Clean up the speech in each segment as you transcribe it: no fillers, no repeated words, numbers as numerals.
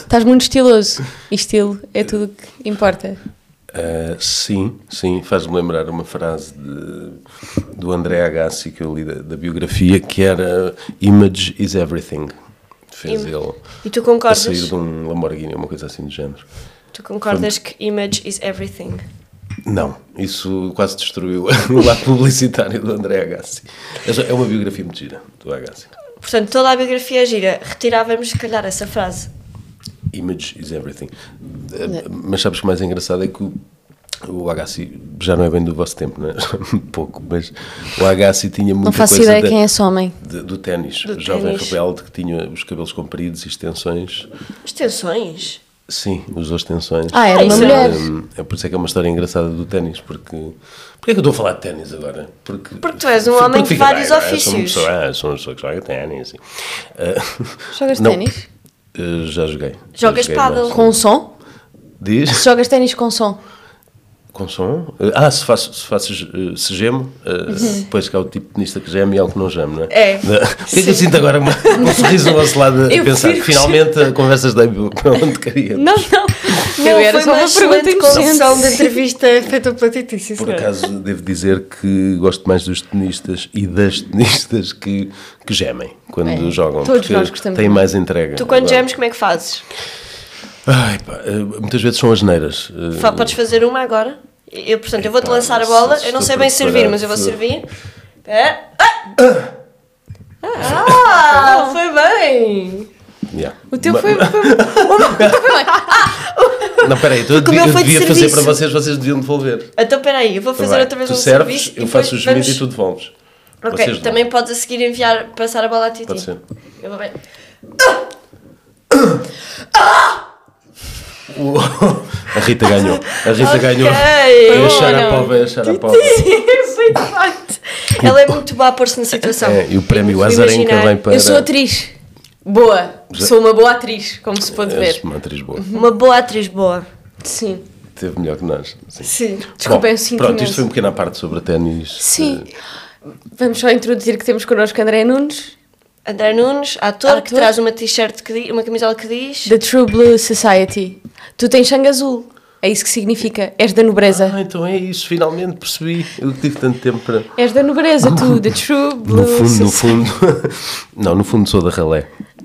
Estás muito estiloso. E estilo é tudo o que importa. Sim, faz-me lembrar uma frase do André Agassi que eu li da biografia, que era "Image is everything". Fez ele E tu concordas? a sair de um Lamborghini, uma coisa assim do género. Tu concordas que image is everything? Não, isso quase destruiu o lado publicitário do André Agassi. É uma biografia muito gira do Agassi. Portanto, toda a biografia é gira. Retirávamos, se calhar, essa frase. Image is everything. Mas sabes que o mais engraçado é que o Agassi já não é bem do vosso tempo, não é? Pouco, mas o Agassi tinha muita coisa... Não faço ideia quem é esse homem. Do ténis. Do Jovem ténis. rebelde que tinha os cabelos compridos e extensões. Extensões? Sim, usou extensões. Era uma mulher. É por isso é que é uma história engraçada do ténis, porque... Porquê é que eu estou a falar de ténis agora? Porque tu és um homem de vários ofícios. Sou uma pessoa que joga ténis. Jogas Não. ténis? Já joguei. Jogas Já joguei pádel. mais. Com som? Diz? Se jogas ténis com som? Com som? Se gemo, depois que há o tipo de tenista que geme e há o que não geme, não é? É. Porquê que eu sinto agora um sorriso no vosso lado a Eu pensar prefiro que finalmente a conversas de onde queria? Não. Não, Era foi só uma uma pergunta excelente condução inocente. de entrevista feita pela Titi, sim, Por senhora. acaso, devo dizer que gosto mais dos tenistas e das tenistas que gemem quando jogam. Todos porque nós gostamos têm muito. mais entrega. Tu, quando Agora, gemes, como é que fazes? muitas vezes são asneiras. Podes fazer uma agora? Portanto, eu vou-te Epá, lançar a se bola. estou Eu não sei bem servir, preparado. mas eu vou servir. Foi bem! Yeah. O teu foi... Não, peraí, eu Porque o meu foi de devia fazer serviço. para vocês deviam devolver. Então, espera aí, eu vou fazer Vai, outra vez tu um serves, serviço. eu e faço o depois gemido vamos- e tu devolves. Ok, Vocês também podes a seguir passar a bola à Titi. Pode ser. Eu vou bem. A Rita ganhou. A Rita ganhou. Ok. É a Sharapova, Foi de facto. Ela é muito boa a pôr-se na situação. E o prémio Vou Azarenka imaginar. vai para... Eu sou atriz. Boa. Sou uma boa atriz, como se pode És ver. uma atriz boa. Uma boa atriz boa. Sim. Teve melhor que nós. Sim. Sim. Desculpem, Bom, eu sinto pronto, imenso. isto foi um pequeno à parte sobre ténis. Sim. Vamos só introduzir que temos connosco André Nunes, André Nunes, ator, que Ator. traz uma t-shirt, uma camisola que diz... da True Blue Society. Tu tens sangue azul. É isso que significa. És da nobreza. Então é isso, finalmente percebi. Eu tive tanto tempo para... És da nobreza, tu, da True Blue No Society. fundo... Não, no fundo sou da ralé.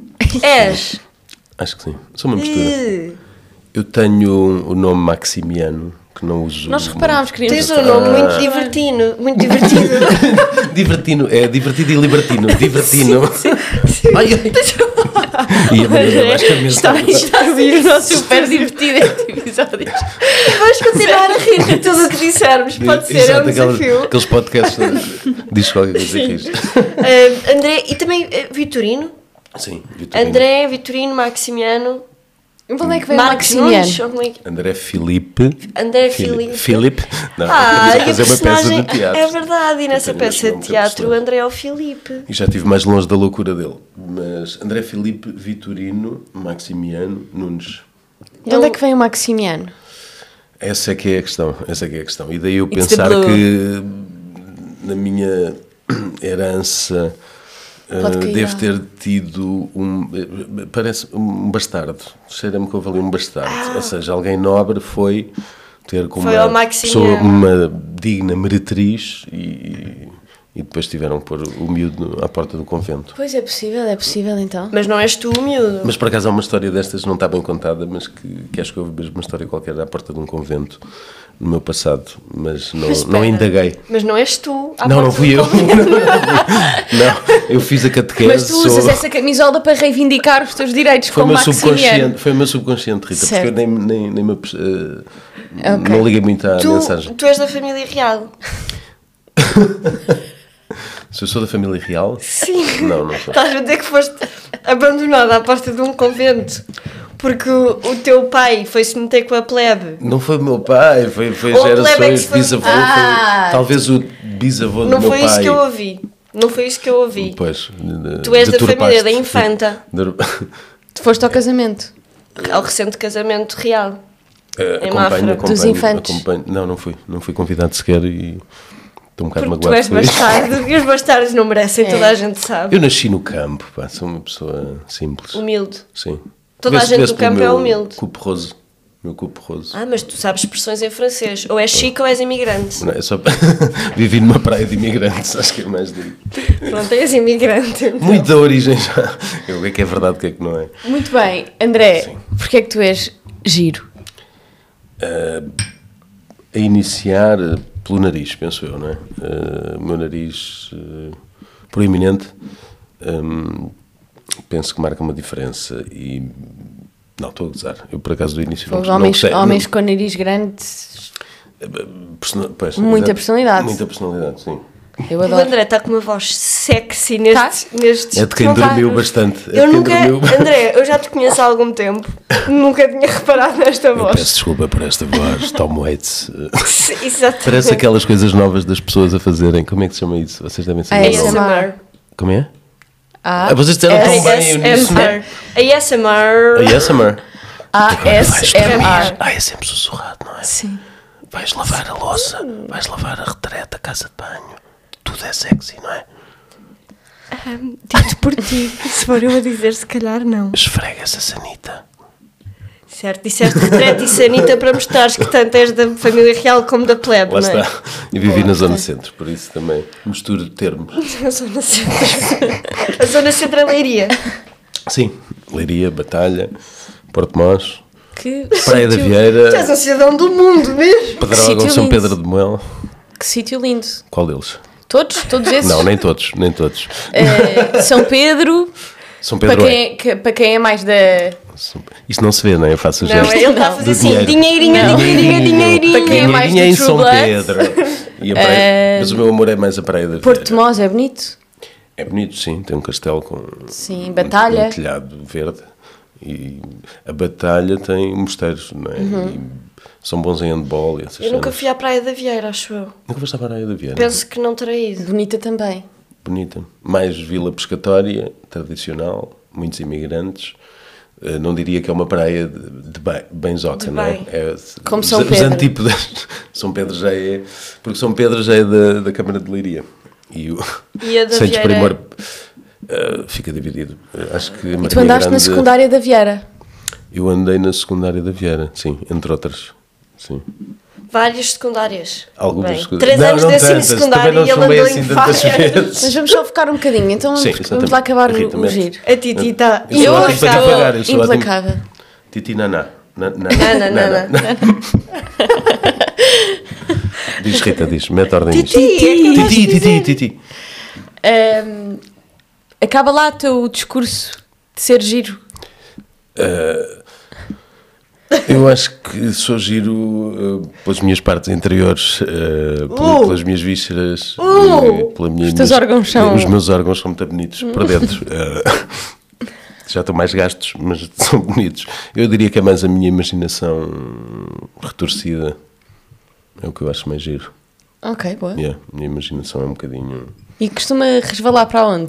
És. Acho que sim. Sou uma mistura. Eu tenho o nome Maximiano, que não uso... Nós reparámos, queríamos... Tens um nome muito divertido. Muito divertido. Divertino, é divertido e libertino. Divertino. Ai, ai. E a Maria mais camisa. Está a ouvir o nosso super divertido este episódio. Vamos continuar a rir de tudo o que dissermos. Pode ser, é um desafio. Aqueles podcasts diz qualquer coisa e rires. André, e também Vitorino. Sim, Vitorino. André, Vitorino, Maximiano. Onde é que vem o Marcos Nunes. Maximiano? ou como é que- André Filipe. André Filipe. Filipe. Não, E estamos a a fazer uma peça personagem de teatro. é verdade, e nessa Eu tenho peça este nome de que é teatro o personagem. André é o Filipe. E já estive mais longe da loucura dele. Mas André Filipe, Vitorino, Maximiano, Nunes. De onde é que vem o Maximiano? Essa é que é a questão. Essa é que é a questão. E daí eu It's the pensar blue. que na minha herança Pode cair devo lá. ter tido parece um bastardo. Cheira-me que houve ali um bastardo. Ou seja, alguém nobre foi ter com Foi ao uma Maximiano. pessoa, uma digna meretriz e depois tiveram que pôr o miúdo à porta do convento. Pois é possível então. Mas não és tu o miúdo. Mas por acaso há uma história destas, não está bem contada, mas que acho que houve mesmo uma história qualquer à porta de um convento no meu passado, mas não, Mas não espera. indaguei. Mas não és tu. à Não, porta não do fui eu. convento. Não, eu fiz a catequese. Mas tu usas essa camisola para reivindicar os teus direitos Foi o como meu Maximiano. subconsciente, foi o meu subconsciente, Rita, Certo. porque eu nem me, Ok. não liguei muito à mensagem. Tu és da família real. Se eu sou da família real? Sim. Não sou. Estás a dizer que foste abandonada à porta de um convento porque o teu pai foi-se meter com a plebe. Não foi o meu pai, foi Ou a gerações, plebe é que se foi- bisavô, Ah. foi talvez o bisavô do Não meu foi pai. isso que eu ouvi. Não foi isso que eu ouvi. Pois, Tu és da deturpaste. família da infanta. Tu foste ao casamento. Ao recente casamento real. Em Mafra. Dos infantes. Não fui convidado sequer e estou um bocado Porque tu magoado és com isso. bastardo e os bastardos não merecem, toda a gente sabe. Eu nasci no campo, pá, sou uma pessoa simples. Humilde. Sim. Toda a gente do campo é humilde. Coupe rose. Meu coupe rose. Ah, mas tu sabes expressões em francês. Ou és chique ou és imigrante. Não, é só vivi numa praia de imigrantes, acho que é mais de... Pronto, és imigrante. Então. Muita origem já. O que é verdade, o que é que não é? Muito bem. André, porquê é que tu és giro? A iniciar pelo nariz, penso eu, não é? O meu nariz proeminente, penso que marca uma diferença e... Não, estou a gozar. Eu, por acaso, do início Os homens com nariz grande... Muita personalidade. Muita personalidade, sim. Eu O adoro. André está com uma voz sexy nestes... É de quem Não tá. dormiu bastante. Eu nunca... André, eu já te conheço há algum tempo. Nunca tinha reparado nesta Eu voz. peço desculpa por esta voz, Tom Waits. Exatamente. Parece aquelas coisas novas das pessoas a fazerem. Como é que se chama isso? Vocês devem saber. o nome. ASMR. Como é? Ah, Vocês disseram tão bem eu nisso. ASMR. ASMR. ASMR. É sempre sussurrado, não é? Sim. Vais lavar a louça, vais lavar a retrete, a casa de banho. Tudo é sexy, não é? Dito por ti. Se for eu a dizer, se calhar não. Esfrega essa sanita. Certo, disseste retrete e sanita para mostrares que tanto és da família real como da plebe, Lá não é? está. Eu vivi na zona centro, por isso também misturo termos. A zona centro. A zona centro é Leiria. Sim, Leiria, Batalha, Porto Mós, Que Praia da sítio- Vieira, Tu és um cidadão do mundo mesmo. Pedrógão, sítio São lindo. Pedro de Moel. Que sítio lindo. Qual deles? Todos esses? Não, nem todos, nem todos. São Pedro, São para Pedro para quem é mais da... Isto não se vê, não é? Eu faço o Não, gesto. ele está a do fazer assim, dinheiro. dinheirinho. Para quem é mais Dinheirinho do em True São Blood. Pedro. E a praia, mas o meu amor é mais a Praia da Porto Vieira. Mós é bonito. É bonito, sim. Tem um castelo com Sim, Batalha. um telhado verde. E a Batalha tem mosteiros, não é? E são bons em handball e essas Eu nunca cenas. fui à Praia da Vieira, acho eu. Nunca foste à Praia da Vieira? Penso que não terei ido. Bonita também. Bonita. Mais vila pescatória, tradicional, muitos imigrantes. Não diria que é uma praia de benzoca, De não é? bem. Como São os Pedro. antípodas. São Pedro já é... Porque São Pedro já é da Câmara de Leiria. E o E a da Santos Vieira? Primor fica dividido. Acho que a E tu Marinha andaste na Grande- secundária da Vieira. Eu andei na secundária da Vieira, sim, entre outras. Sim. Várias secundárias. Algumas Bem, secundárias. 3 anos Não de ensino tantas, secundário também não e ele chumbei andou assim em tantas várias. vezes. Mas vamos só focar um bocadinho, então Sim, vamos lá acabar o exatamente. giro. A Titi está Eu sou ótimo para implacável. devagar, eu sou ótimo. Implacável. Titi Naná. Não. Diz, Rita, diz, mete ordem nisto. Titi, é que eu Titi. Acaba lá o teu discurso de ser giro. Eu acho que sou giro pelas minhas partes interiores, pelas minhas vísceras, pela minha... Os teus órgãos são- Os meus órgãos são muito bonitos, por dentro. Já estão mais gastos, mas são bonitos. Eu diria que é mais a minha imaginação retorcida. É o que eu acho mais giro. Ok, boa. Yeah, a minha imaginação é um bocadinho... E costuma resvalar para onde?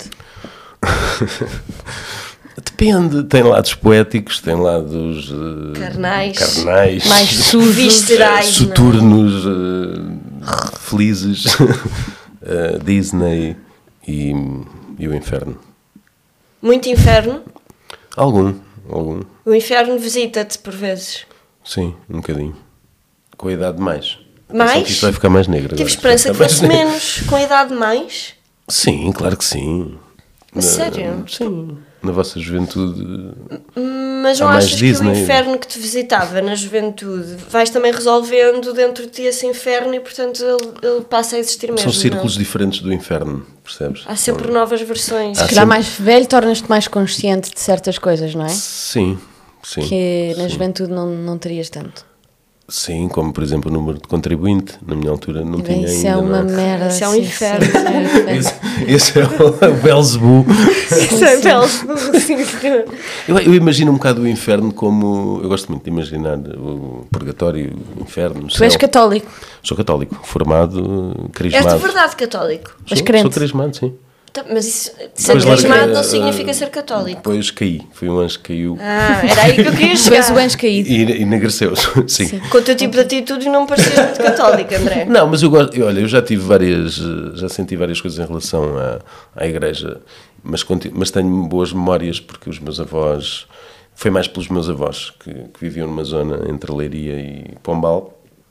Depende, tem lados poéticos, tem lados Carnais. Mais sujos. Viscerais. soturnos, felizes, Disney e o inferno. Muito inferno. Algum, O inferno visita-te por vezes. sim, um bocadinho. Com a idade mais. Mais? Atenção que isto vai ficar mais negro Tive agora. esperança que Vai fosse ficar mais negro. menos. Com a idade mais. Sim, claro que sim. A sério? Sim, na vossa juventude. Mas não Há mais achas que Disney. o inferno que te visitava na juventude vais também resolvendo dentro de ti esse inferno e portanto ele passa a existir mesmo? São círculos não? diferentes do inferno, percebes? Há sempre novas versões. Há Se calhar sempre- mais velho tornas-te mais consciente de certas coisas, não é? Sim, sim. Que na sim. juventude não terias tanto. Sim, como por exemplo o número de contribuinte, na minha altura não Bem, tinha isso ainda. é uma não é? merda. Isso é um sim, inferno. sim, isso é um inferno. Esse é o Belzebu. Isso é Belzebu, sim, senhor. Eu imagino um bocado o inferno como. Eu gosto muito de imaginar o purgatório, o inferno. O Tu és céu. católico, Sou católico, formado, És carismado. de verdade católico. mas Sou crente. carismado, sim. Mas isso, ser Depois carismado larguei, não significa ser católico. Depois caí, fui um anjo que caiu Ah, era aí que eu queria Tu és chegar. o anjo caído. e enegreceu-se. Sim. Com o teu tipo de atitude não parecias muito católico, André. Não, mas eu gosto, olha, eu já tive várias, já senti várias coisas em relação à igreja, mas tenho boas memórias porque os meus avós Foi mais pelos meus avós, que viviam numa zona entre Leiria e Pombal,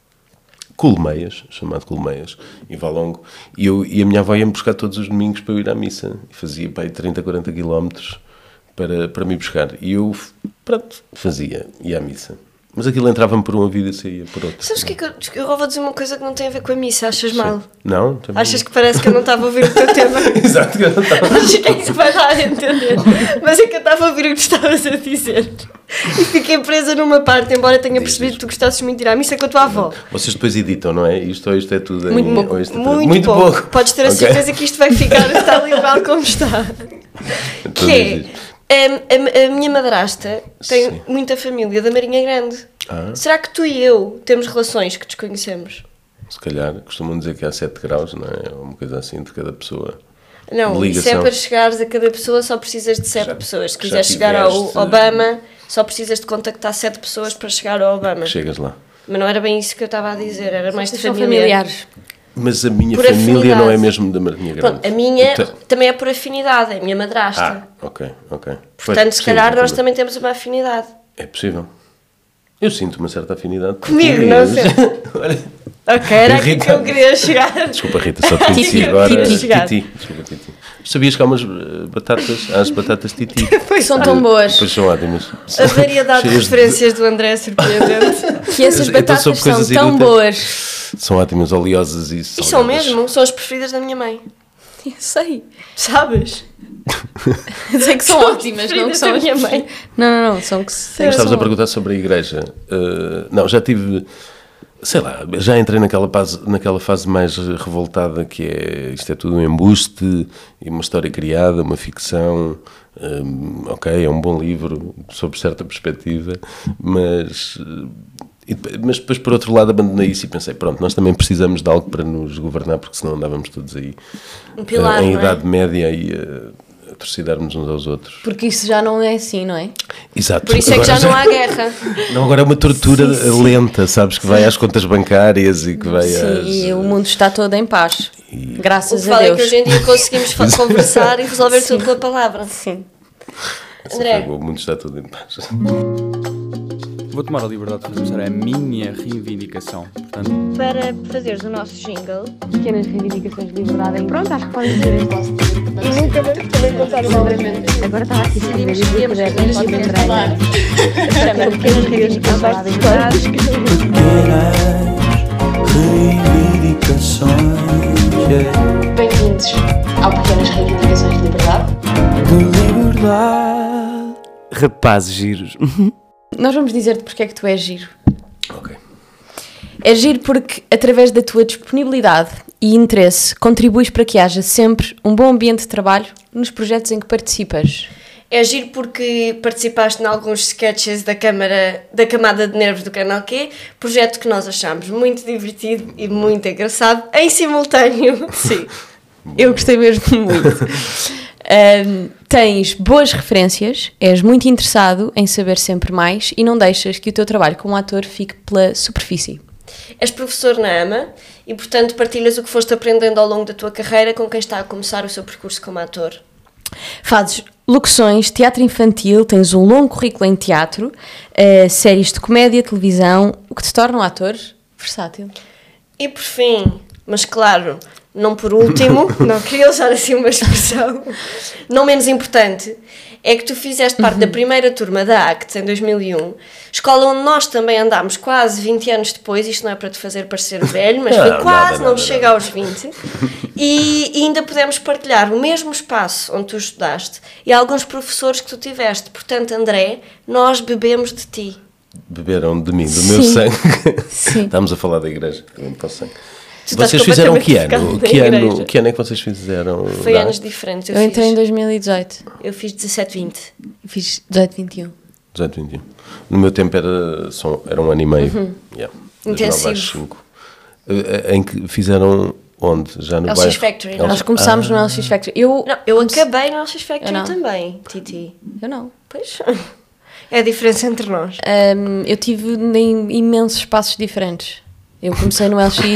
Colmeias, chamado Colmeias, em Valongo, e a minha avó ia-me buscar todos os domingos para eu ir à missa, e fazia para aí 30, 40 quilómetros para me buscar, e eu, pronto, ia à missa. Mas aquilo entrava-me por um ouvido e saía por outro. Sabes o que é que eu vou dizer uma coisa que não tem a ver com a missa, achas mal? Não? Também... Achas que parece que eu não estava a ouvir o teu tema? Exato, que eu não estava a Acho que é isso que vai dar a entender. Mas é que eu estava a ouvir o que estavas a dizer. E fiquei presa numa parte, embora tenha percebido que tu gostasses muito de ir à missa com a tua avó. Vocês depois editam, não é? Isto é tudo Muito em... pouco. Muito pouco. Podes ter a certeza que isto vai ficar tal igual como está. Então, Que é, a minha madrasta tem Sim. muita família da Marinha Grande. Será que tu e eu temos relações que desconhecemos? Se calhar, costumam dizer que há 7 graus, não é? Uma coisa assim de cada pessoa. Não, De isso é ligação. para chegares a cada pessoa só precisas de 7 pessoas. Se já quiseres chegar ao tiveste- Obama, só precisas de contactar 7 pessoas para chegar ao Obama. Chegas lá. Mas não era bem isso que eu estava a dizer, era mais de São família. familiares. Mas a minha Por família afinidade. não é mesmo da Marinha Grande. Pronto, a minha Então- também é por afinidade, é a minha madrasta. ok. Portanto, se calhar nós também temos uma afinidade. É possível. Eu sinto uma certa afinidade. Comigo, não sei. Olha, Ok, era aqui Rita. que eu queria chegar. desculpa, Rita, só te conheci Titi, agora. Titi. Titi. Desculpa, Titi. Sabias que há umas batatas, as batatas Titi. São tão boas. Pois são ótimas. A variedade de Cheias referências do André é surpreendente. Que essas Então, batatas sobre são coisas tão inúteis. boas. São ótimas, oleosas e E salgadas. são mesmo, são as preferidas da minha mãe. Eu sei. Sabes? Eu sei que são ótimas, não que preferidas são da as minha mãe. Não, são que se. Estavas a perguntar sobre a igreja. Não, já tive... Sei lá, já entrei naquela fase mais revoltada que é... Isto é tudo um embuste, e uma história criada, uma ficção... ok, é um bom livro, sob certa perspectiva, mas depois, por outro lado, abandonei isso e pensei, pronto, nós também precisamos de algo para nos governar, porque senão andávamos todos aí Um pilar, em não é? Idade Média e a torcidarmos uns aos outros. Porque isso já não é assim, não é? Exato. Por isso é que já não há guerra. Não, agora é uma tortura lenta, sabes, que vai às contas bancárias e que vai às... Sim, e o mundo está todo em paz. O que Graças a vale é Deus. que hoje em dia conseguimos conversar e resolver tudo pela palavra. Sim. André. O mundo está tudo em paz. Vou tomar a liberdade de começar a minha reivindicação. Portanto, Para fazeres o nosso jingle, Pequenas reivindicações de liberdade. Pronto, acho que podem dizer em posse. e nunca vamos também contar uma Agora estava aqui a escrever e Decidimos que podemos falar. Chama Pequenas reivindicações de liberdade. Reivindicações Bem-vindos ao Pequenas Reivindicações de Liberdade. de liberdade. rapazes giros. Nós vamos dizer-te porque é que tu és giro. Ok. É giro porque, através da tua disponibilidade e interesse, contribuis para que haja sempre um bom ambiente de trabalho nos projetos em que participas. É giro porque participaste em alguns sketches da Camada de Nervos do Canal Q, projeto que nós achamos muito divertido e muito engraçado, em simultâneo. Sim. Eu gostei mesmo muito. Tens boas referências, és muito interessado em saber sempre mais e não deixas que o teu trabalho como ator fique pela superfície. És professor na AMA e, portanto, partilhas o que foste aprendendo ao longo da tua carreira com quem está a começar o seu percurso como ator. Fazes locuções, teatro infantil, tens um longo currículo em teatro, séries de comédia, televisão, o que te torna um ator versátil. E por fim, mas claro, não por último, não queria usar assim uma expressão, não menos importante, é que tu fizeste parte da primeira turma da ACT em 2001, escola onde nós também andámos quase 20 anos depois, isto não é para te fazer parecer velho, mas foi Não, quase, nada, não chega aos 20, e ainda pudemos partilhar o mesmo espaço onde tu estudaste e alguns professores que tu tiveste, portanto, André, nós bebemos de ti. Beberam de mim, do meu Sim. sangue. Sim. Estamos a falar da igreja, também para o sangue. Tu estás Vocês fizeram que completamente ano? focado na igreja. Que ano é que vocês fizeram? Foi lá? anos diferentes, Eu entrei em 2018, eu fiz 17, 20. fiz 18, 21. 18, 21. No meu tempo era um ano e meio. Yeah, das Intensivo. 9 às 5. Em que fizeram onde? Já no LX bairro? Factory, não? Nós começámos no LX Factory. Eu Acabei no LX Factory Eu não. também, Titi. Eu não. Pois, é a diferença entre nós. Eu tive em imensos espaços diferentes. Eu comecei no LX,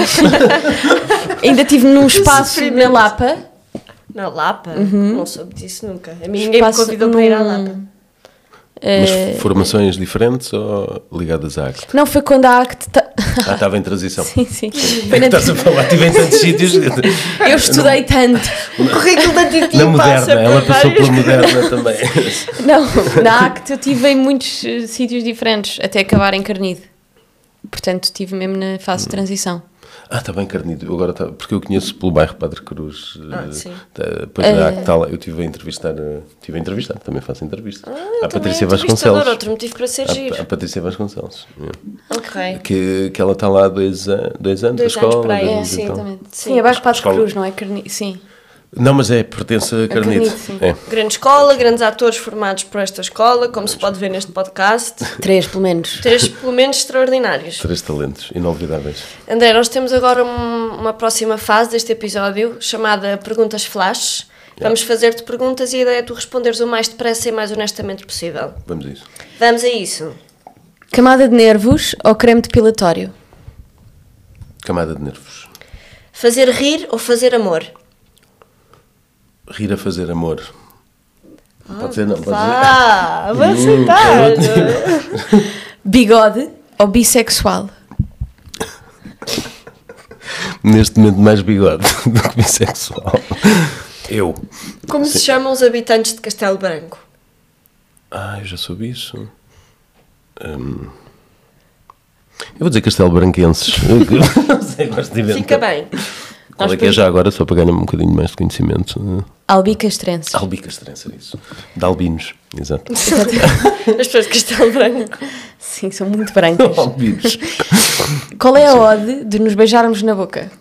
ainda estive num espaço na Lapa. Na Lapa? Não soube disso nunca. A mim ninguém me Espaço convidou para ir à num- Lapa. Mas formações diferentes ou ligadas à ACT? Não, foi quando a ACT... Estava em transição. Sim, sim. É que estás a falar, estive em tantos sítios. Eu estudei tanto. O currículo da Titi Na passa Moderna, ela por passou vários... pela Moderna também. Não, na ACT eu estive em muitos sítios diferentes, até acabar em Carnide. Portanto, estive mesmo na fase de transição. Está bem, Carnide. Agora porque eu conheço pelo bairro Padre Cruz. sim. Depois da ACT, eu estive a entrevistar, também faço entrevista. A Patrícia Também Vasconcelos. outro motivo para ser giro. A Patrícia Vasconcelos. Ok. Que ela está lá há 2 anos da anos escola. para aí, dois É, anos e sim, tal. exatamente. Sim, é baixo Padre Escola. Cruz, não é Carnide? Sim. Não, mas pertence a Carnide. Carnide, sim. É. Grande escola, grandes atores formados por esta escola, como se pode ver neste podcast. 3, pelo menos. 3, pelo menos, extraordinários. 3 talentos inolvidáveis. André, nós temos agora uma próxima fase deste episódio, chamada Perguntas Flash. Vamos fazer-te perguntas e a ideia é tu responderes o mais depressa e mais honestamente possível. Vamos a isso. Vamos a isso. Camada de nervos ou creme depilatório? Camada de nervos. Fazer rir ou fazer amor? Rir a fazer amor. Pode ser, não? Pode Vou aceitar. Bigode ou bissexual? Neste momento mais bigode do que bissexual. Eu. Como se chamam os habitantes de Castelo Branco? Eu já soube isso. Eu vou dizer Castelo Branquenses. Não sei, gosto de inventar. Fica bem. Qual é que é já agora, só para ganhar um bocadinho mais de conhecimento? Albicastrenses. Albicastrense, isso. De albinos, exato. As pessoas de Castelo Branco. Sim, são muito brancas. Albinos. Qual é a ode de nos beijarmos na boca?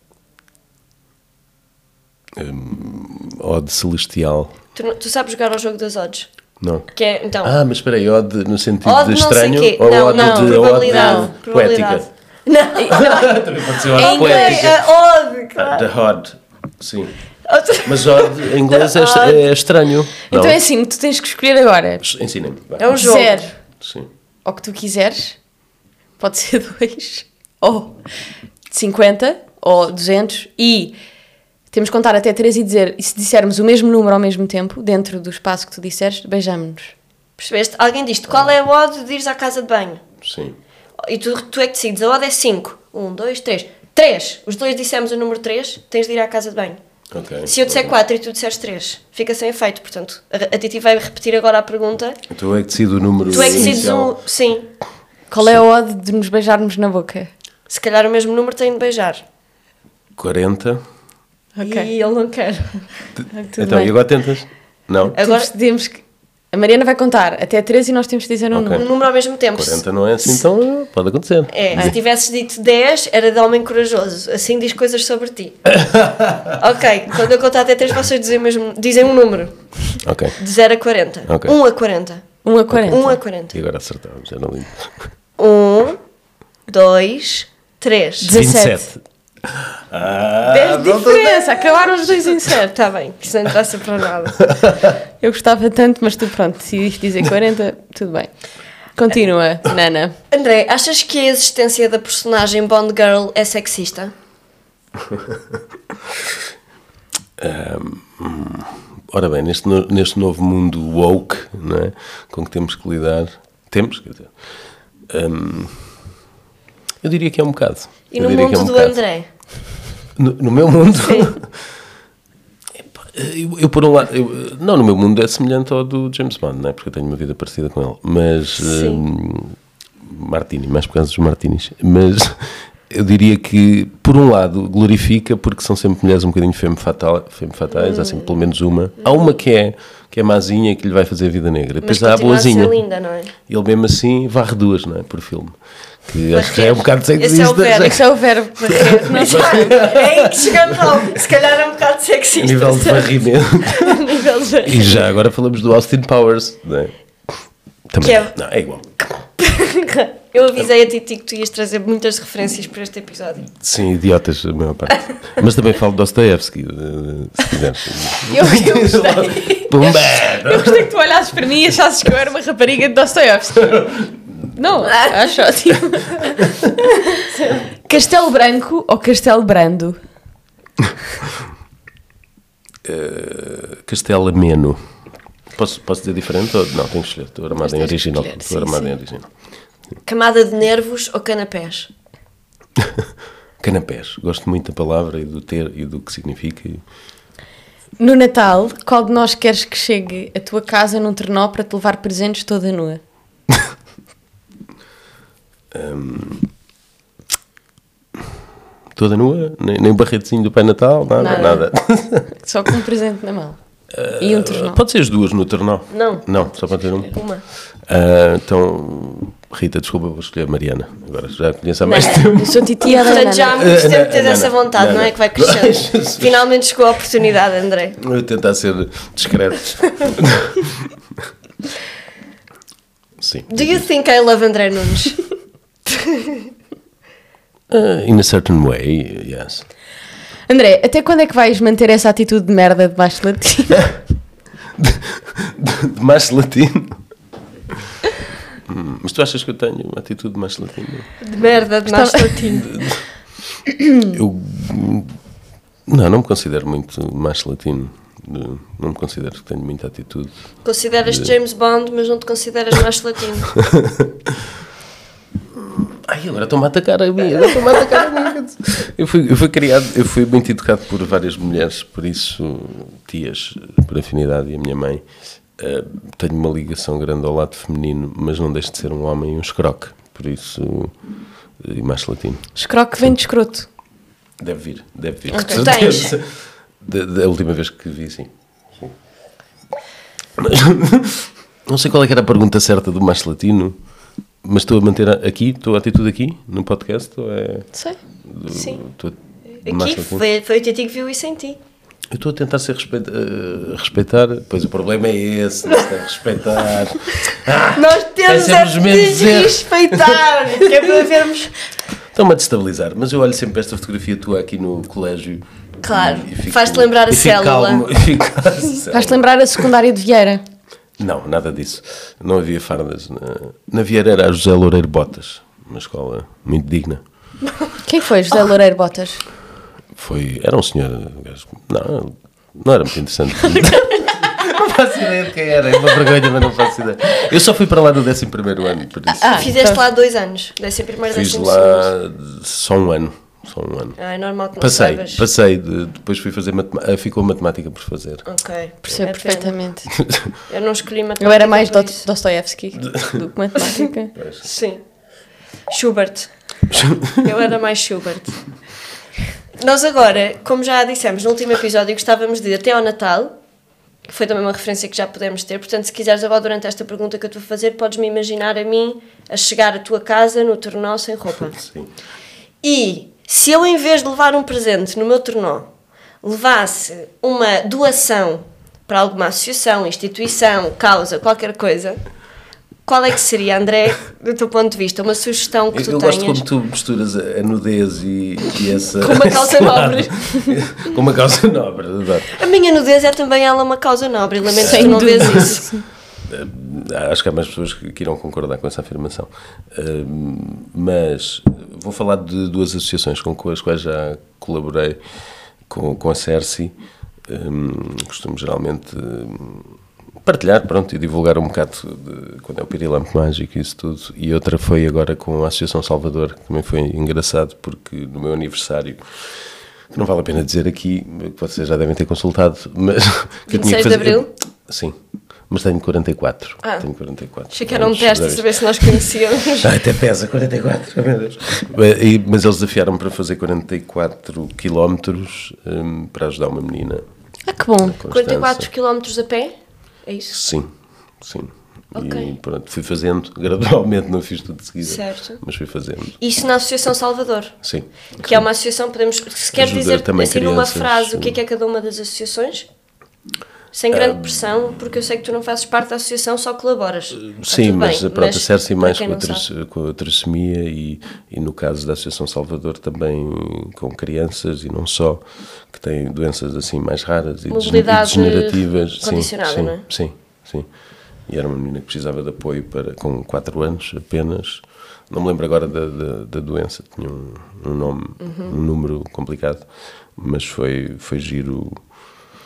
Ode celestial. Tu sabes jogar ao jogo das odds? Não. Que é, então, Mas espera aí, ode no sentido Ode de não sei estranho quê. ou Não, ode não, de probabilidade. ode Probabilidade. poética? Não, Também pode ser Em ode inglês, poética. ode, claro. The ode, sim. Mas ode em inglês é estranho. Então não? é assim, tu tens que escolher agora. Ensinem-me. vá. É um jogo. 0 Sim. ou que tu quiseres. Pode ser 2 ou 50 ou 200 e temos que contar até 3 e dizer, e se dissermos o mesmo número ao mesmo tempo, dentro do espaço que tu disseres, beijamos-nos. Percebeste? Alguém diz-te qual é a ode de ires à casa de banho. Sim. E tu é que decides. A ode é 5. 1, 2, 3. 3! Os dois dissemos o número 3, tens de ir à casa de banho. Ok. Se eu disser 4 e tu disseres 3, fica sem efeito. Portanto, a Titi vai repetir agora a pergunta. Então é que decido o número Tu é que decides inicial. Sim. Qual é a ode de nos beijarmos na boca? Se calhar o mesmo número tem de beijar. 40. Ok. E ele não quer. Tudo Então, bem. e agora tentas? Não? Agora, Temos que... A Mariana vai contar até 3 e nós temos que dizer um Ok. um número. número ao mesmo tempo. 40 não é assim, então pode acontecer. Se tivesses dito 10, era de homem corajoso. Assim diz coisas sobre ti. Ok, quando eu contar até 3, vocês dizem um número. Ok. De 0 a 40. Ok. 1 a 40. 1 a 40. 1 a 40. E agora acertamos, era lindo. 1, 2, 3. 17. 10 de diferença, acabaram os 2 em 7. Está bem, isto não interessa para nada. Eu gostava tanto, mas tu pronto, decidiste dizer 40, tudo bem. Continua, Nana. André, achas que a existência da personagem Bond Girl é sexista? Ora bem, neste novo mundo woke, não é? Com que temos que lidar, quer dizer, eu diria que é um bocado. E Eu no diria que mundo é um do bocado. André? No meu mundo? Epá, eu por um lado, não, no meu mundo é semelhante ao do James Bond, não é? Porque eu tenho uma vida parecida com ele, mas Martini, mais por causa dos Martinis, mas eu diria que por um lado glorifica porque são sempre mulheres um bocadinho femme fatais, há sempre pelo menos uma. Há uma que é mazinha que lhe vai fazer a vida negra, depois Mas há a continua a ser boazinha. linda, não é? Ele mesmo assim varre duas, não é? Por filme. Que acho que já é um bocado Esse é o sexista. verbo. Esse é o verbo varrer, não sei. É aí que chegamos lá. Se calhar é um bocado A sexista. nível de varrimento. nível de E já agora falamos do Austin Powers, não é? Também. Que é- Não, é igual. Eu avisei a Titi que tu ias trazer muitas referências para este episódio. Sim, idiotas, a maior parte. Mas também falo de Dostoevsky, se quiseres. Eu gostei. Pumba! Eu gostei que tu olhasses para mim e achasses que eu era uma rapariga de Dostoevsky. Não, acho ótimo. Castelo Branco ou Castelo Brando? Castelo Ameno. Posso dizer diferente ou não? Tenho que escolher. Estou armado em original. escolher, Estou sim, armado sim. em original. Camada de nervos ou canapés? Canapés. Gosto muito da palavra e do ter e do que significa. No Natal, qual de nós queres que chegue à tua casa num trenó para te levar presentes toda nua? Toda nua? Nem um barretezinho do Pai Natal? Nada. Só com um presente na mão. E um trenó. Pode ser as duas no tornó? Não. Não, só pode ter um. Uma. Então, Rita, desculpa, vou escolher a Mariana. Agora já a conheço há mais tempo. Eu sou titia da Portanto, já há Ana. muito tempo tens não, essa não. vontade, não é? Que vai crescendo. Jesus. Finalmente chegou a oportunidade, André. Eu vou tentar ser discreto. Sim. Do you think I love André Nunes? In a certain way, yes. André, até quando é que vais manter essa atitude de merda de baixo latino? De macho latino? Mas tu achas que eu tenho uma atitude de macho latino? De merda, de macho latino. Eu não me considero muito macho latino. Não me considero que tenho muita atitude. Consideras-te James Bond, mas não te consideras macho latino. Ai, agora estão-me a atacar a mim. Eu fui criado, eu fui muito educado por várias mulheres, por isso, tias, por afinidade, e a minha mãe. Tenho uma ligação grande ao lado feminino, mas não deixo de ser um homem e um escroque. Por isso, e macho latino. Escroque vem de escroto. Deve vir. Ok. Com certeza. Da última vez que vi, sim. Não sei qual é que era a pergunta certa do macho latino, mas estou a manter estou a atitude aqui, no podcast, ou é... Sei. Sim. Do macho Aqui latino? foi o Titi que viu isso em ti. Eu estou a tentar ser respeitar, pois o problema é esse, não se deve respeitar. Nós temos é a simplesmente dizer. desrespeitar, que é para vermos... Estão-me a destabilizar, mas eu olho sempre para esta fotografia tua aqui no colégio. Claro, e fico- faz-te lembrar a e fico célula. calmo, e fico calmo. Vais-te lembrar a secundária de Vieira. Não, nada disso. Não havia fardas. Na Vieira era a José Loureiro Botas, uma escola muito digna. Quem foi José Loureiro Botas? Era um senhor. Não era muito interessante. Não faço ideia de quem era, é uma vergonha, mas não faço ideia. Eu só fui para lá no 11º ano, por isso. Fizeste lá 2 anos, 11º, Fiz 12º. lá só um ano. Ah, é normal que não Passei, saibas. depois fui fazer matemática, ficou matemática por fazer. Ok, Percebo é pena. perfeitamente. Eu não escolhi matemática. Eu era mais por isso. Dostoiévski do que matemática. Sim. Schubert. Eu era mais Schubert. Nós agora, como já dissemos no último episódio, gostávamos de ir até ao Natal, que foi também uma referência que já podemos ter. Portanto, se quiseres agora, durante esta pergunta que eu te vou fazer, podes-me imaginar a mim a chegar à tua casa no tornó sem roupa. Sim. E se eu, em vez de levar um presente no meu tornó, levasse uma doação para alguma associação, instituição, causa, qualquer coisa, qual é que seria, André, do teu ponto de vista, uma sugestão que tu Eu tenhas? gosto como tu misturas a nudez e essa... Com uma causa nobre. Com uma causa nobre, adoro. A minha nudez é também ela uma causa nobre, e lamento que Sem tu não vês dúvida. isso. Acho que há mais pessoas que irão concordar com essa afirmação. Mas vou falar de 2 associações com as quais já colaborei, com a Cerci. Costumo geralmente partilhar, pronto, e divulgar um bocado de quando é o Pirilampo Mágico e isso tudo. E outra foi agora com a Associação Salvador, que também foi engraçado, porque no meu aniversário, que não vale a pena dizer aqui, que vocês já devem ter consultado, mas... que eu tinha 26 que de Abril? Sim, mas tenho 44. Ah. Tenho 44. Achei que era um anos, teste a já saber se nós conhecíamos. até pesa 44, meu Deus. Mas eles desafiaram-me para fazer 44 quilómetros para ajudar uma menina. Ah, que bom. Constança. 44 km a pé? É isso? Sim. Ok. E pronto, fui fazendo, gradualmente, não fiz tudo de seguida. Certo. Mas fui fazendo, Isso na Associação Salvador, sim. que é uma associação, podemos, se queres Ajuda dizer também assim numa crianças, frase o sim. que é cada uma das associações? Sem grande pressão, porque eu sei que tu não fazes parte da associação, só colaboras. Está Sim, tudo mas bem, pronto, a Cerci mais para quem não sabe. com a trissomia e no caso da Associação Salvador também com crianças e não só, que têm doenças assim mais raras e Mobilidade degenerativas. condicionada, sim, não é? Sim. E era uma menina que precisava de apoio com 4 anos apenas. Não me lembro agora da doença, tinha um nome, Uhum. um número complicado, mas foi giro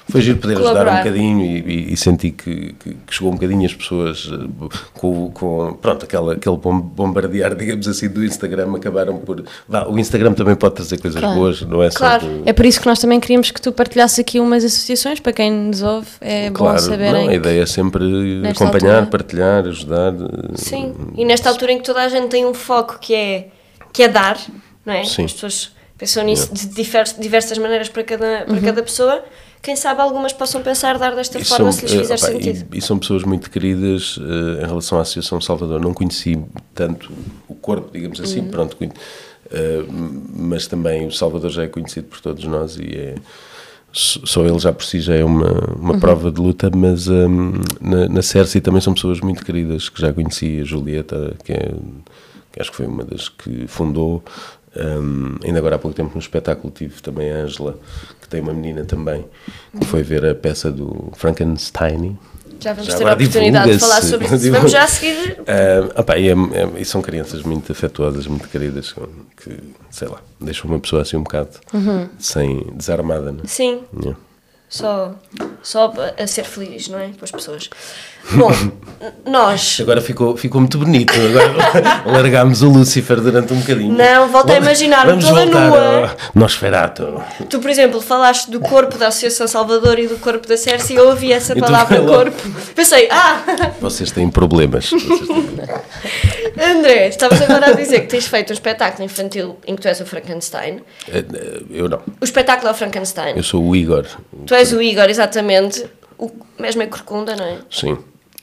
Foi giro poder ajudar um Colaborar. bocadinho e senti que chegou um bocadinho as pessoas com pronto, aquele bombardear, digamos assim, do Instagram, acabaram por... o Instagram também pode trazer coisas boas, não é só... Claro. É por isso que nós também queríamos que tu partilhasses aqui umas associações, para quem nos ouve, é bom Claro, saberem. não, a ideia é sempre nesta acompanhar, altura. partilhar, ajudar. Sim, e nesta altura em que toda a gente tem um foco que é dar, não é? Sim. As pessoas pensam nisso de diversas maneiras para cada pessoa. Quem sabe algumas possam pensar dar desta forma se lhes fizer sentido. E são pessoas muito queridas em relação à Associação Salvador. Não conheci tanto o corpo, digamos assim, pronto, mas também o Salvador já é conhecido por todos nós e só ele já por si já é uma prova de luta, mas na Cersei também são pessoas muito queridas que já conheci, a Julieta, que acho que foi uma das que fundou. Ainda agora há pouco tempo no espetáculo tive também a Ângela, que tem uma menina também, que foi ver a peça do Frankenstein. Já vamos Já ter a agora oportunidade de falar divulga-se. sobre isso. Vamos já a seguir. E são crianças muito afetuosas, muito queridas, que, sei lá, deixam uma pessoa assim um bocado desarmada, não é? Sim, Yeah. só a ser feliz, não é? Com as pessoas. Bom, nós... Agora ficou muito bonito. Agora largámos o Lúcifer durante um bocadinho. Não, volta a imaginar-me Vamos toda voltar nua. ao Nosferatu. Tu, por exemplo, falaste do corpo da Associação Salvador e do corpo da Cersei, eu ouvi essa Então palavra foi logo. corpo. Pensei, Vocês têm problemas. André, estavas agora a dizer que tens feito um espetáculo infantil em que tu és o Frankenstein. Eu não. O espetáculo é o Frankenstein. Eu sou o Igor. Tu és o Igor, exatamente. O mesmo é corcunda, não é? Sim.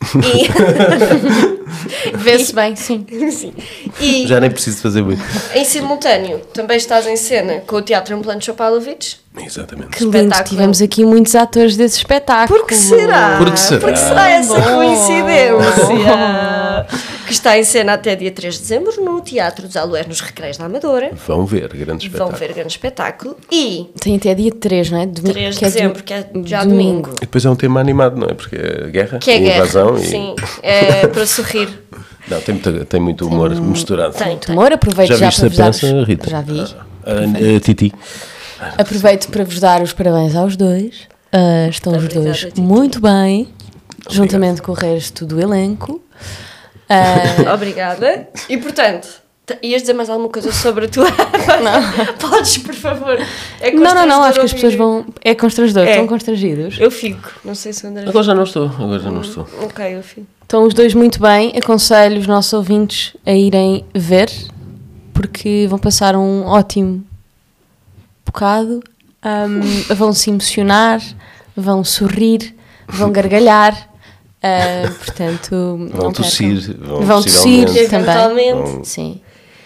Vê-se bem, sim. Sim. E Já nem preciso fazer muito. em simultâneo também estás em cena com o Teatro Ambulante Chopalovic. Exatamente. Que lindo, Espetáculo. tivemos aqui muitos atores desse espetáculo. Por que será? Por que será? Por que será essa coincidência? Que está em cena até dia 3 de dezembro no Teatro dos Aloés nos Recreios da Amadora. Vão ver, grande Vão espetáculo. ver grande espetáculo. E Tem até dia 3, não é? 3 de dezembro, que é já domingo. E depois é um tema animado, não é? Porque é guerra, Que é invasão guerra. e... Sim, é para sorrir. Não, tem muito humor misturado. Tem. Amor, aproveito Já já, viste para a vos dar peça, os... Rita? Já vi. A Titi. Aproveito para vos dar os parabéns aos dois. Estão os Obrigada, dois Titi. muito bem, juntamente com o resto do elenco. Obrigada. E portanto, ias dizer mais alguma coisa sobre a tua... Não. Podes, por favor. É Não, constrangedor acho que as pessoas ouvir. vão... É constrangedor, É. estão constrangidos. Eu fico. Não sei se o André... Agora já não estou. Ok, eu fico. Estão os dois muito bem. Aconselho os nossos ouvintes a irem ver, porque vão passar um ótimo bocado. Vão se emocionar, vão sorrir, vão gargalhar. Portanto, Vão não percam. Vão tossir possivelmente. também. Eventualmente. Sim.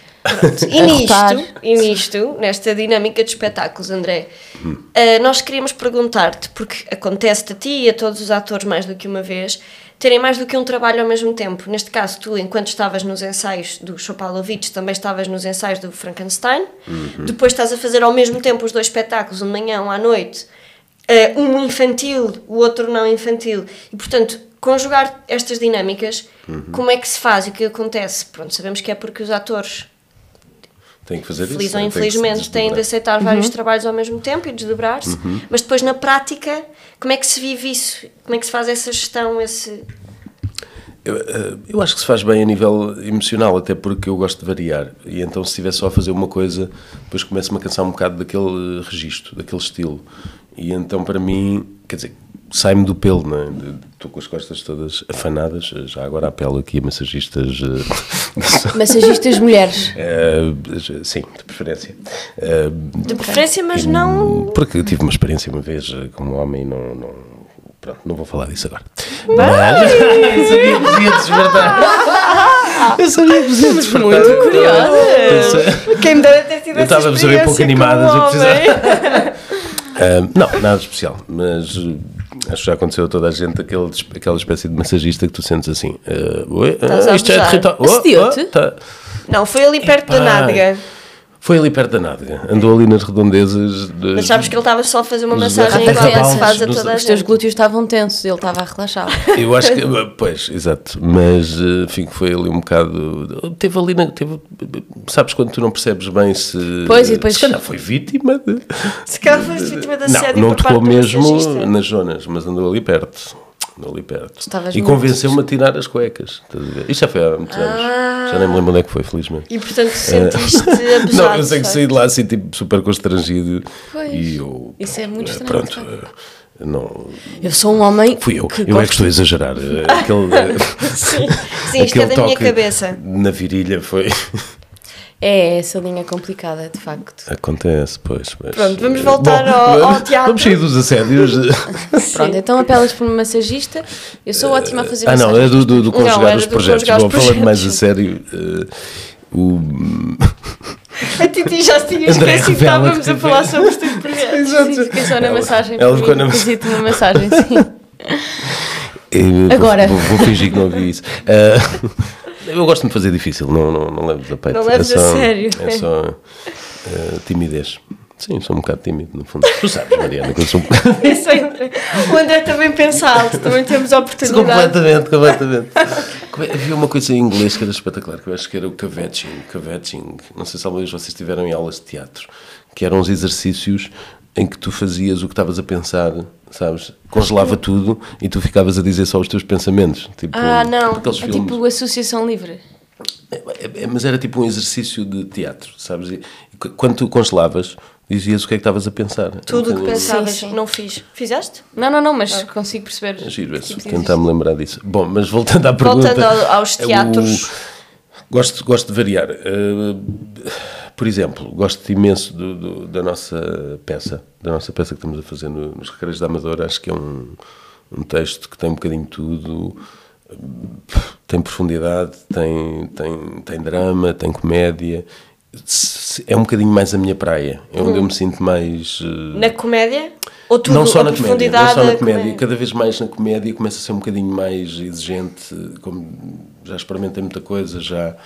E nisto, nesta dinâmica de espetáculos, André, nós queríamos perguntar-te, porque acontece-te a ti e a todos os atores mais do que uma vez, terem mais do que um trabalho ao mesmo tempo. Neste caso, tu, enquanto estavas nos ensaios do Chopalovic, também estavas nos ensaios do Frankenstein. Depois estás a fazer ao mesmo tempo os dois espetáculos, um de manhã, um à noite. Um infantil, o outro não infantil. E, portanto, conjugar estas dinâmicas, como é que se faz e o que acontece? Pronto, sabemos que é porque os atores... Tem que fazer Feliz isso. ou tem que se infelizmente têm de desdobrar. aceitar vários trabalhos ao mesmo tempo e desdobrar-se, mas depois na prática, como é que se vive isso? Como é que se faz essa gestão, esse... Eu acho que se faz bem a nível emocional, até porque eu gosto de variar. E então, se estiver só a fazer uma coisa, depois começo-me a cansar um bocado daquele registro, daquele estilo. E então, para mim, quer dizer, sai-me do pelo, não é? Estou com as costas todas afanadas. Já agora apelo aqui a massagistas. Massagistas mulheres. Sim, de preferência. De preferência, mas não... Porque eu tive uma experiência uma vez como homem e pronto, não vou falar disso agora. Mas eu sabia que vos ia despertar. Eu sabia que vos ia despertar. Muito curiosa. Quem me deve ter tido Eu essa estava a ver pouco experiência animadas. como Eu homem. precisava. Não, nada especial. Mas acho que já aconteceu a toda a gente aquela espécie de massagista que tu sentes assim. Estás a Isto é abusar. território. Assediou-te? Não, foi ali perto da Epá. nádega. Foi ali perto da nádega, andou ali nas redondezas. Mas sabes que ele estava só a fazer uma Nos massagem igual que se faz a nos- toda a Os teus gente. glúteos estavam tensos, ele estava a relaxar. Eu acho que, pois, exato, mas enfim, foi ali um bocado. Teve ali, sabes quando tu não percebes bem se. Pois, e depois- Se calhar foi vítima de. Se calhar foste vítima de assédio Não por tocou parte do mesmo massagista. nas zonas, mas andou ali perto. Andou ali perto. Estavas E muito- convenceu-me a tirar as cuecas. Estás a ver? Isto já foi há muitos anos. Já nem me lembro onde é que foi, felizmente. E portanto sentiste abusado. Não, eu sei que certo? saí de lá assim, tipo, super constrangido. Pois. E eu. Isso é muito estranho, Pronto, de não. Eu sou um homem Fui eu. que Eu é que gosto... estou a exagerar. Sim, isto é da minha cabeça. Na virilha foi. É, essa linha complicada, de facto. Acontece, pois. Mas, Pronto, vamos voltar ao teatro. Vamos sair dos assédios. Pronto, então apelas por um massagista. Eu sou ótima a fazer Não, massagens. é do conjugar era os do projetos. conjugar os Bom, falando mais a projetos. sério, o. A Titi já se tinha André esquecido que revela estávamos que a falar sobre os teus projetos. Sim, fiquei só na massagem. ela por ficou mim, na requisito uma massagem, sim. Agora. Agora. Vou fingir que não ouvi isso. Eu gosto de fazer difícil, não leves a peito. Não leves a sério. É só timidez. Sim, sou um bocado tímido, no fundo. Tu sabes, Mariana, que eu sou um bocado. Eu sei, André. O André também pensa alto, também temos a oportunidade. Completamente. Havia uma coisa em inglês que era espetacular, que eu acho que era o kvetching. Não sei se alguma vez vocês tiveram em aulas de teatro, que eram uns exercícios em que tu fazias o que estavas a pensar, sabes? Congelava tudo e tu ficavas a dizer só os teus pensamentos. Tipo, Não. tipo aqueles É filmes. tipo Associação Livre. Mas era tipo um exercício de teatro, sabes? E quando tu congelavas, dizias o que é que estavas a pensar. Tudo o que pensavas, Sim, sim. não fiz. Fizeste? Não, mas consigo perceber. É giro esse, Tipo de tentar-me lembrar disso. Bom, mas voltando à pergunta... Voltando aos teatros. Gosto de variar. Por exemplo, gosto imenso da nossa peça que estamos a fazer nos Recreios da Amadora. Acho que é um texto que tem um bocadinho de tudo. Tem profundidade, tem drama, tem comédia. É um bocadinho mais a minha praia. É onde eu me sinto mais... Na comédia? Ou tudo, não só a na comédia, profundidade não só na da comédia. Cada vez mais na comédia começa a ser um bocadinho mais exigente, como já experimentei muita coisa,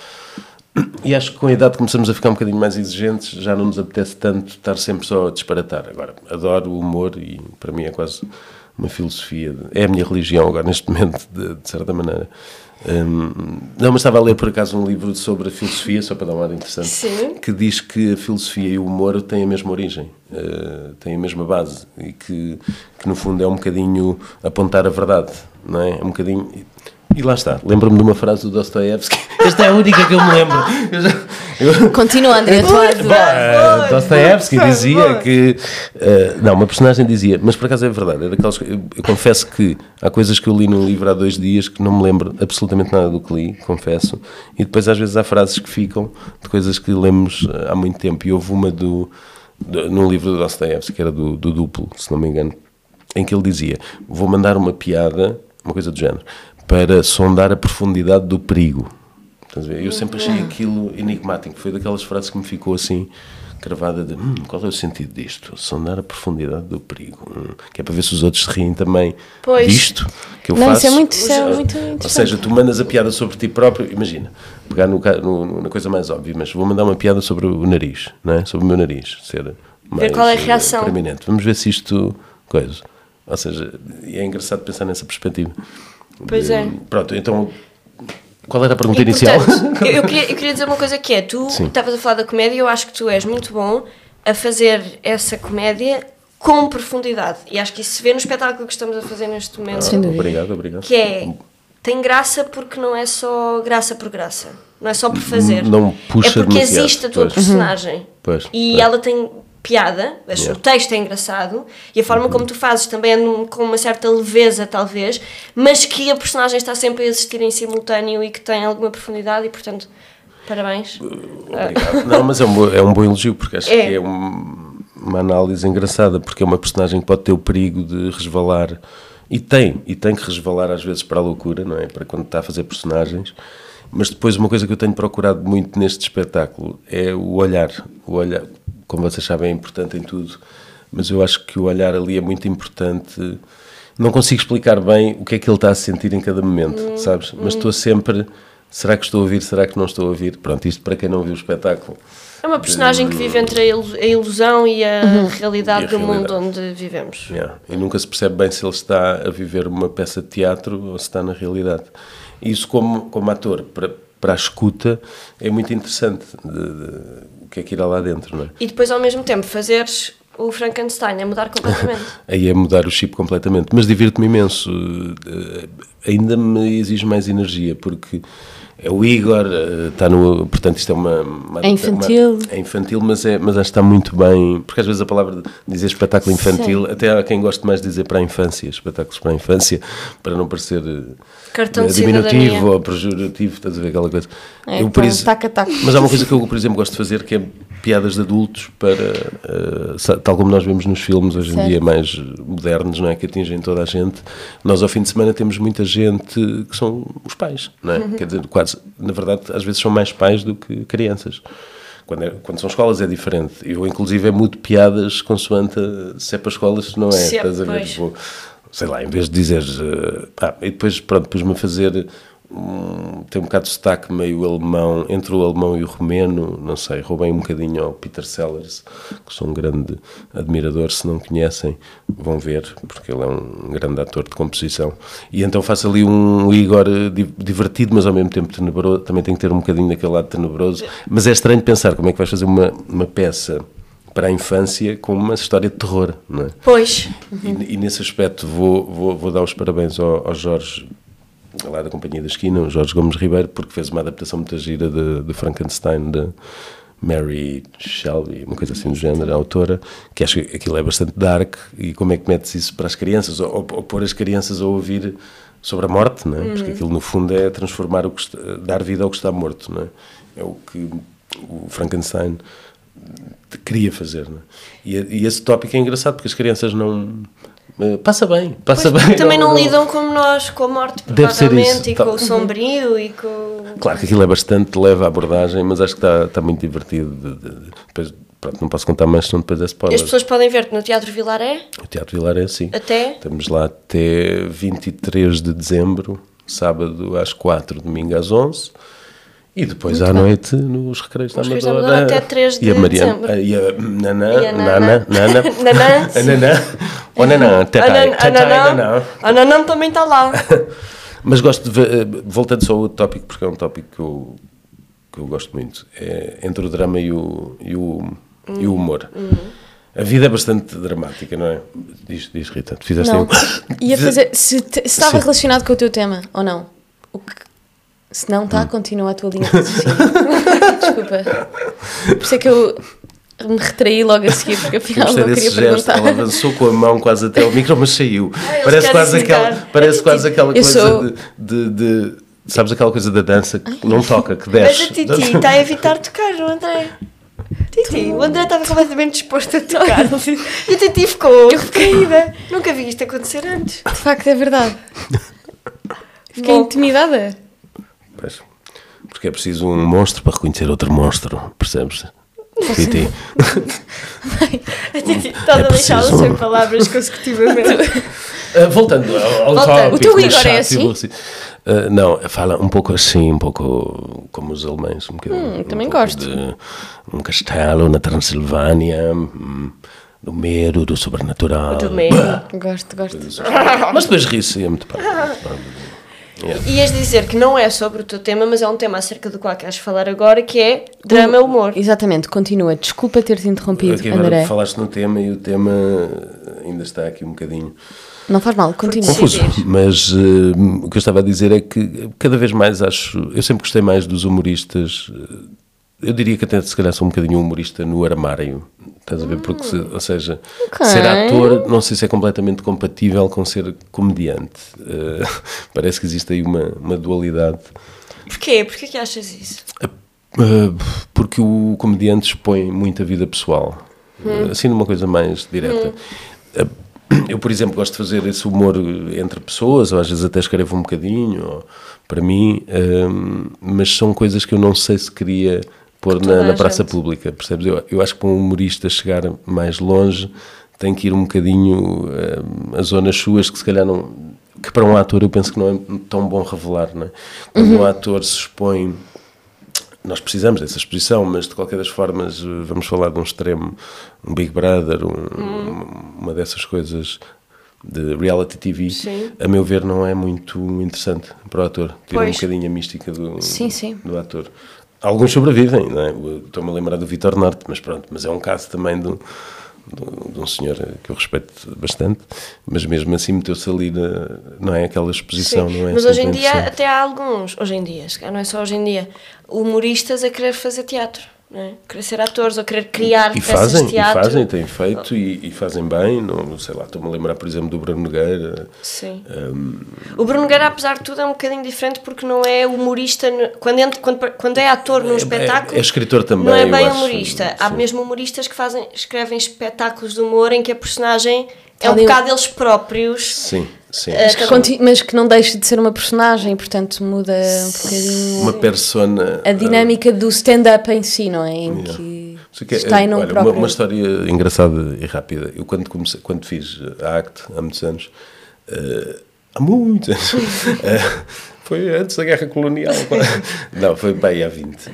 e acho que com a idade começamos a ficar um bocadinho mais exigentes, já não nos apetece tanto estar sempre só a disparatar. Agora, adoro o humor e para mim é quase uma filosofia, é a minha religião agora neste momento, de certa maneira. Não, mas estava a ler por acaso um livro sobre a filosofia, só para dar um ar interessante, Sim. que diz que a filosofia e o humor têm a mesma origem, têm a mesma base e que no fundo é um bocadinho apontar a verdade, não é? É um bocadinho... E lá está, lembro-me de uma frase do Dostoiévski. Esta é a única que eu me lembro. Continua, André, a tua adorar. Dostoiévski dizia que... uma personagem dizia, mas por acaso é verdade, é daquelas, eu confesso que há coisas que eu li num livro há 2 dias que não me lembro absolutamente nada do que li, confesso, e depois às vezes há frases que ficam de coisas que lemos há muito tempo, e houve uma num livro do Dostoiévski, que era do Duplo, se não me engano, em que ele dizia, vou mandar uma piada, uma coisa do género, para sondar a profundidade do perigo. Estás a ver? Eu sempre achei aquilo enigmático. Foi daquelas frases que me ficou assim cravada de qual é o sentido disto? Sondar a profundidade do perigo. Que é para ver se os outros se riem também Pois. disto que eu Não, faço. isso é muito interessante. Ou seja, tu mandas a piada sobre ti próprio. Imagina, pegar na coisa mais óbvia, mas vou mandar uma piada sobre o nariz, não é? Sobre o meu nariz ser mais qual é a reação. proeminente. Vamos ver se isto... coisa. Ou seja, é engraçado pensar nessa perspectiva. Pois é. Pronto, então, qual era a pergunta E, inicial? portanto, eu queria dizer uma coisa que é, tu Sim. estavas a falar da comédia e eu acho que tu és muito bom a fazer essa comédia com profundidade. E acho que isso se vê no espetáculo que estamos a fazer neste momento. Sem dúvida. Obrigado. Que é, tem graça porque não é só graça por graça. Não é só por fazer. Não puxa é porque demasiado, existe a tua pois. personagem. Pois, E pois. ela tem piada, o texto é engraçado e a forma como tu fazes também é com uma certa leveza talvez, mas que a personagem está sempre a existir em simultâneo e que tem alguma profundidade e portanto, parabéns. Obrigado. Não, mas é um bom elogio, porque acho É. que é uma análise engraçada, porque é uma personagem que pode ter o perigo de resvalar, e tem que resvalar às vezes para a loucura, não é? Para quando está a fazer personagens. Mas depois uma coisa que eu tenho procurado muito neste espetáculo é o olhar. O olhar, como vocês sabem, é importante em tudo, mas eu acho que o olhar ali é muito importante. Não consigo explicar bem o que é que ele está a sentir em cada momento, sabes? Mas estou sempre será que estou a ouvir, será que não estou a ouvir? Pronto, isto para quem não viu o espetáculo. É uma personagem que vive entre a ilusão e a realidade E a do mundo realidade. onde vivemos. Yeah. E nunca se percebe bem se ele está a viver uma peça de teatro ou se está na realidade. E isso como ator, para a escuta, é muito interessante, o que é que irá lá dentro, não é? E depois, ao mesmo tempo, fazeres o Frankenstein, é mudar completamente. Aí é mudar o chip completamente, mas divirto-me imenso. Ainda me exige mais energia, porque é o Igor, está no... Portanto, isto é É infantil. É infantil, mas acho que está muito bem, porque às vezes a palavra de dizer espetáculo infantil, até há quem goste mais de dizer para a infância, espetáculos para a infância, para não parecer Cartão de diminutivo cidadania. ou pejorativo, estás a ver aquela coisa. É, Eu, por isso- taca-taca. Mas há uma coisa que eu, por exemplo, gosto de fazer, que é piadas de adultos para, tal como nós vemos nos filmes hoje em Certo. dia mais modernos, não é? Que atingem toda a gente. Nós ao fim de semana temos muita gente que são os pais, não é? Quer dizer, quase, na verdade, às vezes são mais pais do que crianças. Quando são escolas é diferente. Eu, inclusive, mudo piadas consoante se é para escolas, se não é. Se é, Estás a ver? pois. Vou, sei lá, em vez de dizeres... e depois, pronto, pus-me a fazer... tem um bocado de sotaque meio alemão, entre o alemão e o romeno, não sei, roubei um bocadinho ao Peter Sellers, que sou um grande admirador, se não conhecem, vão ver, porque ele é um grande ator de composição, e então faço ali um Igor divertido, mas ao mesmo tempo tenebroso, também tem que ter um bocadinho daquele lado tenebroso, mas é estranho pensar como é que vais fazer uma peça para a infância com uma história de terror, não é? Pois. E nesse aspecto vou dar os parabéns ao Jorge, lá da Companhia da Esquina, o Jorge Gomes Ribeiro, porque fez uma adaptação muito gira de Frankenstein, de Mary Shelley, uma coisa assim do género, a autora, que acho que aquilo é bastante dark, e como é que metes isso para as crianças, ou pôr as crianças a ouvir sobre a morte, não é? Porque aquilo no fundo é transformar dar vida ao que está morto, não é? É o que o Frankenstein queria fazer, não é? E esse tópico é engraçado, porque as crianças não... Passa bem. Também não lidam como nós, com a morte, Deve ser provavelmente, isso. e com o sombrio, e com... Claro que aquilo é bastante leve à abordagem, mas acho que está muito divertido. Depois, pronto, não posso contar mais, senão depois é E spoiler. as pessoas podem ver-te no Teatro Vilaré, O Teatro Vilar é assim. até... Estamos lá até 23 de dezembro, sábado às 4, domingo às 11. E depois à noite nos recreios da Nos Recreios da Amadora. Amadora até 3 de E a Mariana, dezembro. e a Nanã, E a Nana, Nanã. a Nanã, o Nanã, Tatai, Nanã. A Nanã também está lá. Mas gosto de ver, voltando só ao outro tópico, porque é um tópico que eu gosto muito, é entre o drama e o humor. A vida é bastante dramática, não é? Diz Rita, tu fizeste Não. aí Ia fazer. Se estava Sim. relacionado com o teu tema ou não? Se não está, continua a tua linha de raciocínio. Desculpa. Por isso é que eu me retraí logo a seguir, porque afinal Gostei não desse queria gesto, perguntar. ela avançou com a mão quase até ao micro, mas saiu. eles Parece querem quase ficar. aquela, parece quase aquela Eu coisa sou- de sabes aquela coisa da dança que não toca, que Mas desce. a Titi está a evitar tocar o André. Titi, o André estava completamente disposto a tocar. E a Titi ficou recaída. Nunca vi isto acontecer antes. De facto, é verdade. Fiquei Bom. intimidada. Pois, porque é preciso um monstro para reconhecer outro monstro, percebes? Titi. A Titi está a deixá-la preciso- sem palavras consecutivamente. Voltando ao Voltando. tópico. O teu Igor chato é e assim? aborrecido. Não, fala um pouco assim, um pouco como os alemães. Um bocadinho, também pouco gosto. de um castelo na Transilvânia, do medo, do sobrenatural. Do medo. Gosto. Mas depois ri-se e é muito parvo. Ias dizer que não é sobre o teu tema, mas é um tema acerca do qual queres falar agora, que é drama e humor. Exatamente, continua. Desculpa ter-te interrompido, Aqui agora André. falaste no tema e o tema ainda está aqui um bocadinho Não faz mal, continua. confuso, mas o que eu estava a dizer é que cada vez mais eu sempre gostei mais dos humoristas, eu diria que até se calhar sou um bocadinho humorista no armário, estás a ver, porque ou seja, Ok. ser ator não sei se é completamente compatível com ser comediante. Parece que existe aí uma dualidade. Porquê? Porquê que achas isso? Porque o comediante expõe muita vida pessoal, assim numa coisa mais direta. Eu, por exemplo, gosto de fazer esse humor entre pessoas, ou às vezes até escrevo um bocadinho, ou, para mim, mas são coisas que eu não sei se queria pôr toda na a praça gente. pública, percebes? Eu acho que para um humorista chegar mais longe tem que ir um bocadinho a zonas suas que se calhar não... que para um ator eu penso que não é tão bom revelar, não é? Quando um ator se expõe, nós precisamos dessa exposição, mas de qualquer das formas vamos falar de um extremo, um Big Brother, uma dessas coisas de reality TV, Sim. a meu ver não é muito interessante para o ator, tira um Pois. bocadinho a mística do, Sim. do ator. Alguns sobrevivem, não é? Estou-me a lembrar do Vitor Norte, mas pronto, mas é um caso também de um senhor que eu respeito bastante, mas mesmo assim meteu-se ali, não é aquela exposição, Sim, não é? mas hoje em sempre dia interessante. até há alguns, hoje em dia, se calhar não é só hoje em dia, humoristas a querer fazer teatro, não é? Querer ser atores ou querer criar peças de teatro. Têm feito e fazem bem, não sei lá, estou-me a lembrar por exemplo do Bruno Nogueira. Sim. O Bruno Nogueira, apesar de tudo, é um bocadinho diferente porque não é humorista, quando é ator num espetáculo, é escritor também, não é eu bem acho, humorista. Há sim. mesmo humoristas que escrevem espetáculos de humor em que a personagem é um Ali- bocado eles próprios. Sim. Mas que não deixe de ser uma personagem, portanto muda um bocadinho Uma persona. a dinâmica do stand-up em si, não é? Em que Isso que é- está em nome olha, próprio. uma história engraçada e rápida. Eu quando fiz a ACT, há muitos anos, há muitos anos, foi antes da Guerra Colonial, não, foi bem há 20.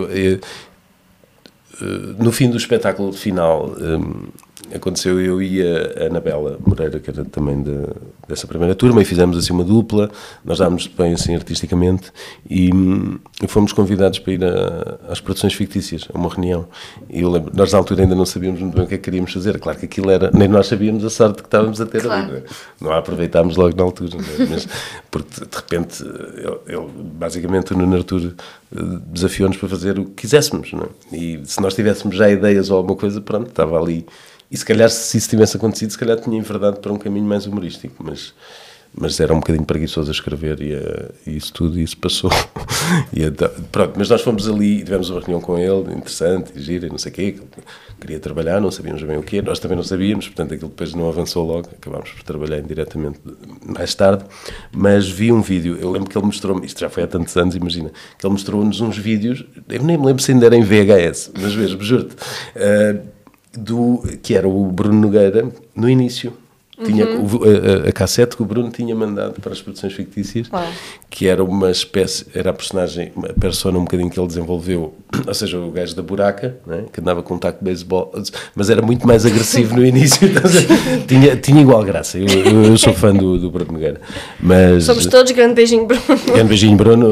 No fim do espetáculo final, aconteceu eu e a Anabela Moreira, que era também dessa primeira turma, e fizemos assim uma dupla, nós dámos bem assim artisticamente, e fomos convidados para ir às produções fictícias, a uma reunião, e eu lembro, nós na altura ainda não sabíamos muito bem o que é que queríamos fazer, claro que aquilo era, nem nós sabíamos a sorte que estávamos a ter Claro. ali, não a aproveitámos logo na altura, não é? Mas porque de repente, ele basicamente o Nuno Artur desafiou-nos para fazer o que quiséssemos, não é? E se nós tivéssemos já ideias ou alguma coisa, pronto, estava ali. E se calhar, se isso tivesse acontecido, se calhar tinha enverdado para um caminho mais humorístico, mas era um bocadinho preguiçoso a escrever e isso tudo, e isso passou. Pronto, mas nós fomos ali e tivemos uma reunião com ele, interessante, e gira, e não sei o quê, que ele queria trabalhar, não sabíamos bem o quê, nós também não sabíamos, portanto aquilo depois não avançou logo, acabámos por trabalhar indiretamente mais tarde, mas vi um vídeo, eu lembro que ele mostrou-me, isto já foi há tantos anos, imagina, que ele mostrou-nos uns vídeos, eu nem me lembro se ainda era em VHS, mas mesmo, juro-te, que era o Bruno Nogueira no início. Tinha a cassete que o Bruno tinha mandado para as produções fictícias, Uau. que era uma espécie, era a personagem, a persona um bocadinho que ele desenvolveu, ou seja, o gajo da buraca, não é? Que andava com um taco de beisebol, mas era muito mais agressivo no início, tinha igual graça. Eu sou fã do Bruno Nogueira, mas Somos todos, grande beijinho, Bruno. grande beijinho, Bruno.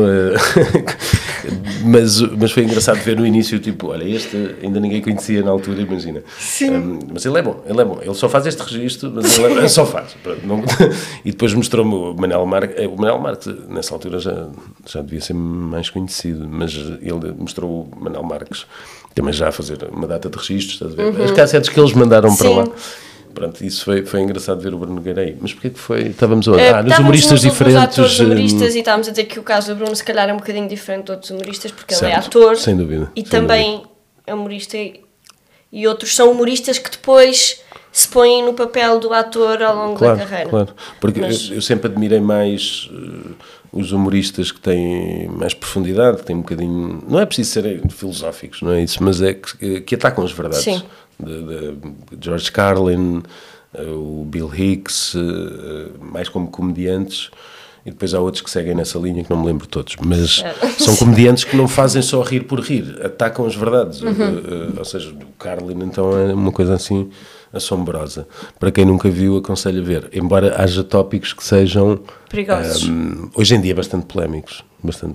Mas foi engraçado ver no início, tipo, olha, este ainda ninguém conhecia na altura, imagina. Sim. Mas ele é bom. Ele só faz este registro, mas ele só faz. Pronto, e depois mostrou-me o Manel Marques. O Manel Marques, nessa altura, já devia ser mais conhecido, mas ele mostrou o Manel Marques também já a fazer uma data de registros, estás a ver? As cassetes que eles mandaram para Sim. lá. Pronto, isso foi engraçado ver o Bruno Nogueira aí. Mas porquê que foi? Estávamos onde? Nos Estávamos humoristas nos diferentes. atores humoristas e estávamos a dizer que o caso do Bruno se calhar é um bocadinho diferente de outros humoristas porque ele é Certo, ator sem dúvida, e sem também é humorista e outros são humoristas que depois se põem no papel do ator ao longo da carreira. Claro, porque Mas- eu sempre admirei mais os humoristas que têm mais profundidade, que têm um bocadinho... Não é preciso serem filosóficos, não é isso, mas é que atacam as verdades. Sim. De George Carlin, o Bill Hicks, mais como comediantes, e depois há outros que seguem nessa linha que não me lembro todos, mas são comediantes que não fazem só rir por rir, atacam as verdades. Ou seja, o Carlin então é uma coisa assim assombrosa. Para quem nunca viu, aconselho a ver, embora haja tópicos que sejam Perigosos. hoje em dia bastante polémicos,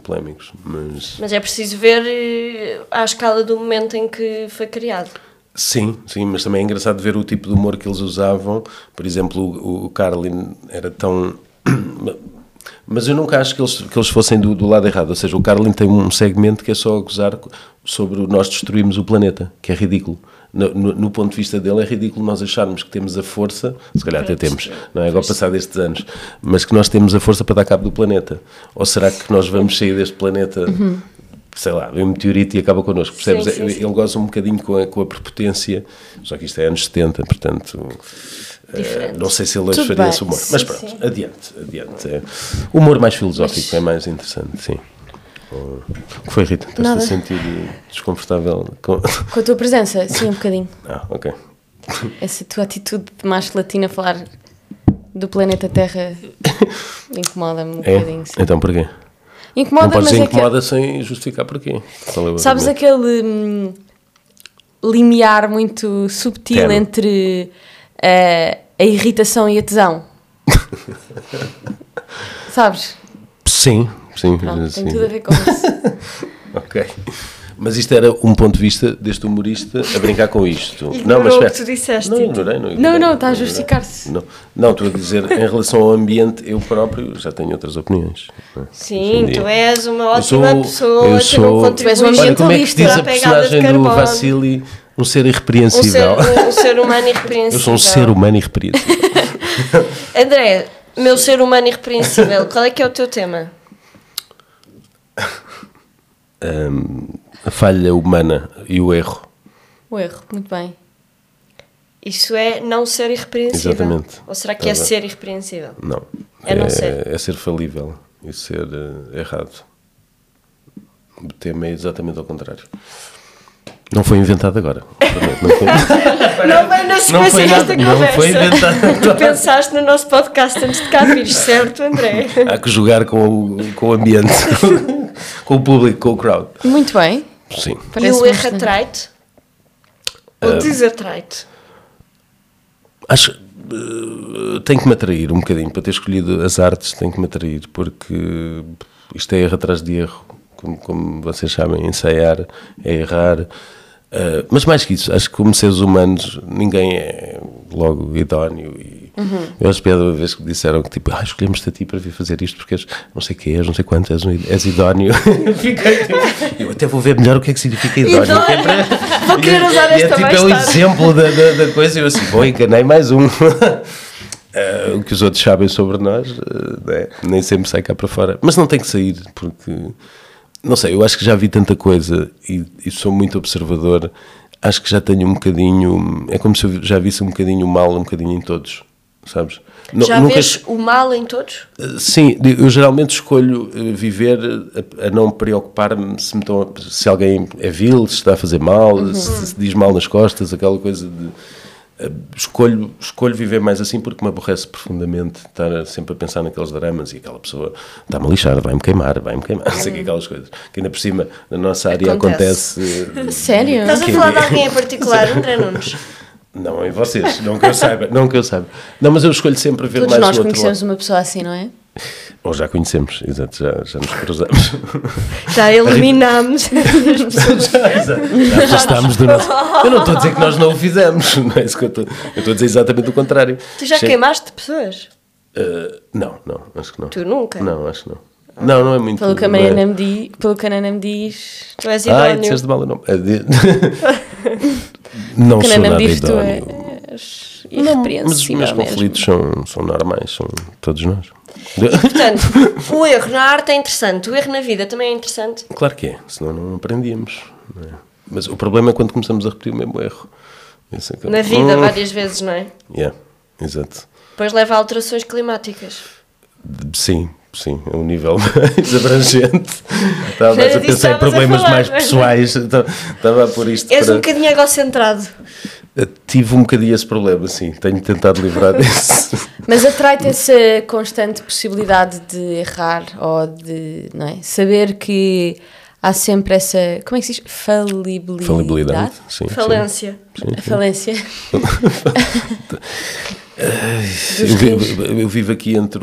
Mas é preciso ver à escala do momento em que foi criado. Sim, mas também é engraçado ver o tipo de humor que eles usavam. Por exemplo, o Carlin era tão... Mas eu nunca acho que eles fossem do lado errado. Ou seja, o Carlin tem um segmento que é só a gozar sobre nós destruirmos o planeta, que é ridículo. No ponto de vista dele é ridículo nós acharmos que temos a força, se calhar até temos, não é? Agora passado estes anos, mas que nós temos a força para dar cabo do planeta. Ou será que nós vamos sair deste planeta... sei lá, vem um meteorito e acaba connosco, percebes? Sim, sim, sim. Ele goza um bocadinho com a prepotência, só que isto é anos 70, portanto, não sei se ele hoje Tudo faria bem, esse humor. sim, Mas pronto, sim. adiante. O humor mais filosófico é mais interessante, sim. O que foi, Rita? Estás-te a Nada. sentir desconfortável? Com a tua presença, sim, um bocadinho. Ok. Essa tua atitude de macho latino a falar do planeta Terra incomoda-me um É? bocadinho. Sim. Então porquê? Não Incomoda, podes mas dizer é que... incomoda sem justificar porquê. Qual é o Sabes argumento? aquele limiar muito subtil Tenue. entre a irritação e a tesão? Sabes? Sim. Pronto, sim. tem tudo a ver com isso. Ok. Mas isto era um ponto de vista deste humorista a brincar com isto. Ignorou mas o espera. que tu disseste, Não, Tito. ignorei. Não, está a justificar-se. Não, estou a dizer, em relação ao ambiente, eu próprio já tenho outras opiniões. Sim, tu és uma Eu ótima sou- pessoa, eu tu não sou- contribuis Olha, como é que se diz para a a pegada de personagem do carbono. Vassili? Um ser Um irrepreensível. ser humano irrepreensível. Eu sou um ser humano irrepreensível. André, meu ser humano irrepreensível, qual é que é o teu tema? A falha humana e o erro. O erro, muito bem. Isso é não ser irrepreensível? Exatamente. Ou será que é Tá bem. ser irrepreensível? Não. É não ser. É ser falível e ser errado. O tema é exatamente ao contrário. Não foi inventado agora. Não foi, Não vem na sequência desta não conversa. foi inventado. Tu pensaste no nosso podcast antes de cá vires, certo, André? Há que jogar com o ambiente, com o público, com o crowd. Muito bem. Sim. E Parece o erro bastante. atrai-te? Ou desatrai-te? Acho que tem que me atrair um bocadinho. Para ter escolhido as artes, tem que me atrair, porque isto é erro atrás de erro. Como vocês sabem, ensaiar é errar. Mas mais que isso, acho que como seres humanos, ninguém é logo idóneo. E eu acho que uma vez que disseram que tipo, escolhemos-te a ti para vir fazer isto porque és não sei o que és, não sei quanto, és idóneo. Fiquei, tipo, eu até vou ver melhor o que é que significa idóneo. Que é para... Vou querer usar esta tipo, mais é o tarde. exemplo da coisa. E eu assim, bom, enganei mais um. O que os outros sabem sobre nós, né? Nem sempre sai cá para fora. Mas não tem que sair, porque... Não sei, eu acho que já vi tanta coisa e sou muito observador. Acho que já tenho um bocadinho... É como se eu já visse um bocadinho o mal, um bocadinho em todos, sabes? Já Nunca... vês o mal em todos? Sim, eu geralmente escolho viver a não preocupar-me se alguém é vil, se está a fazer mal, se diz mal nas costas, aquela coisa de... Escolho viver mais assim porque me aborrece profundamente estar sempre a pensar naqueles dramas e aquela pessoa está-me a lixar, vai-me queimar, não sei que aquelas coisas. Que ainda por cima, na nossa área acontece... Sério? Estás a falar de alguém em particular, André Nunes? Não, em vocês, não que eu saiba. Não, mas eu escolho sempre ver Todos mais nós o outro conhecemos lado. uma pessoa assim, não é? Ou já conhecemos, exato, já nos cruzamos. Já eliminámos. Já afastámos do nosso... Eu não estou a dizer que nós não o fizemos, não é isso que eu estou a dizer exatamente o contrário. Tu já queimaste pessoas? Não, acho que não. Tu nunca? Não, acho que não. Não é muito... Pelo que a não é- Mariana me diz, Tu és Ai, idóneo. disseste mal o nome. Não que a sou Nana nada me diz, tu idóneo. és Mas os irrepreensível meus mesmo. conflitos são normais, são todos nós. Portanto, o erro na arte é interessante, o erro na vida também é interessante. Claro que é, senão não aprendíamos. Não é? Mas o problema é quando começamos a repetir o mesmo erro. Esse é que- Na vida, várias vezes, não é? Yeah, exato. Depois leva a alterações climáticas. Sim, é um nível mais abrangente. Estava mais a disso pensar em estavas a problemas falar, mais não é? pessoais. Estava a pôr isto És para... um bocadinho egocentrado. Tive um bocadinho esse problema, sim. Tenho tentado livrar desse. Mas atrai-te essa constante possibilidade de errar ou de, não é? Saber que há sempre essa, como é que se diz? Falibilidade. Sim, sim. Falência. A falência. Eu vivo aqui entre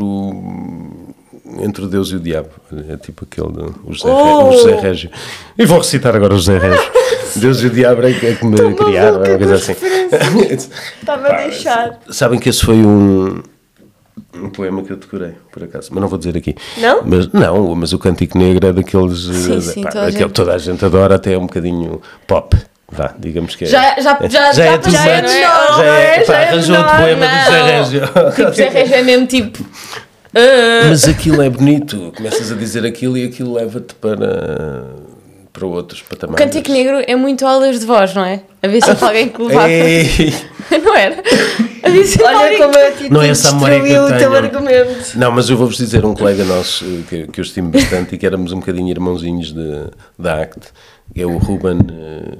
o Deus e o diabo. É tipo aquele o José Régio. E vou recitar agora o José Régio. Deus e o diabo é que me criaram, é uma coisa assim. Estava a deixar. Sabem que esse foi um poema que eu decorei, por acaso, mas não vou dizer aqui. Não? Mas o Cântico Negro é daqueles... Sim, toda a gente adora, até é um bocadinho pop. Vá, digamos que é. Já é tudo já é much. menor, já é Arranjou outro menor, poema do José Régio. Tipo, Zé Régio é mesmo tipo... Mas aquilo é bonito, começas a dizer aquilo e aquilo leva-te para outros patamares. O Cântico Negro é muito aulas de voz, não é? A ver se houve alguém que levava. Ei! Não era? A ver se Olha alguém... como a ti Não é essa a memória que eu destruiu o teu tenho. argumento. Não, mas eu vou-vos dizer um colega nosso que eu estimo bastante e que éramos um bocadinho irmãozinhos da ACT, que é o Ruben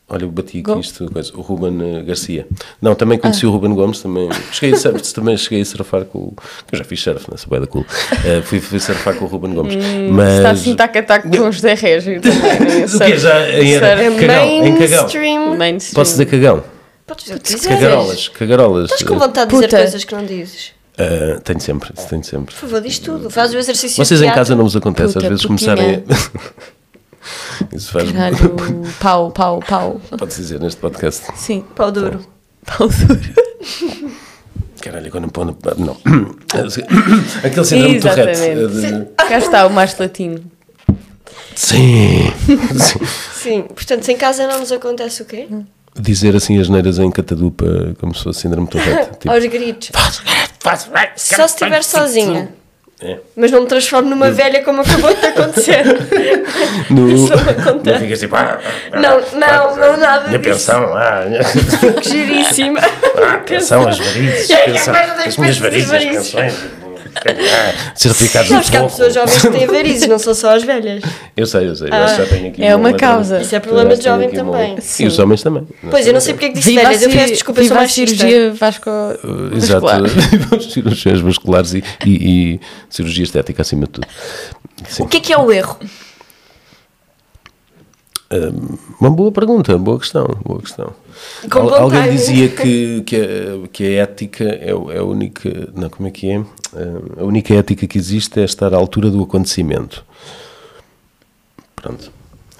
Olha, eu bati aqui Gomes? isto, o Ruben Garcia. Não, também conheci o Ruben Gomes, também cheguei a surfar com o... Eu já fiz surf, nessa boeda cool. Fui surfar com o Ruben Gomes. Mas... Está assim, tac-a-tac com o José Régio também, não é? O quê? Já em Cagão, em Cagão. Mainstream. Mainstream. Posso dizer Cagão? Podes dizer o que quiseres. Cagarolas. Estás com vontade de dizer Puta. coisas que não dizes. Tenho sempre. Por favor, diz tudo. Faz o exercício Vocês de em teatro. casa não vos acontece Puta, às vezes putinha. começarem a... Isso faz... Caralho, pau. Pode-se dizer neste podcast. Sim, Pau duro. pau duro. Caralho, agora não pôr... Não. Aquele síndrome de Tourette. Exatamente. Cá está o mais latino. Sim. Sim, portanto, se em casa não nos acontece o quê? Dizer assim as neiras em catadupa como se fosse síndrome de Tourette. Tipo, Aos gritos. Só se estiver sozinha. É. Mas não me transformo numa velha como acabou de acontecer. No... Isso não Não acontece. ficas tipo... Não, nada Minha disso. pensão, Giríssima. pensão, as varizes, as minhas varizes, as pensões, certificados Sabes de que há fogo. pessoas jovens que têm varizes, não são só as velhas. Eu sei, eu acho que já tenho aqui É uma letra- causa. Isso é problema de já tenho jovem aqui uma também. letra. E os homens também. Pois, eu não sei porque é que disse Viva velhas, eu peço desculpa, sou viva a machista. cirurgia Vasco Exato, vascular. cirurgias vasculares e cirurgia estética acima de tudo. Sim. O que é o erro? Uma boa pergunta, boa questão. Com bom Alguém timing. dizia que a ética é a única... Não, como é que é? A única ética que existe é estar à altura do acontecimento. Pronto.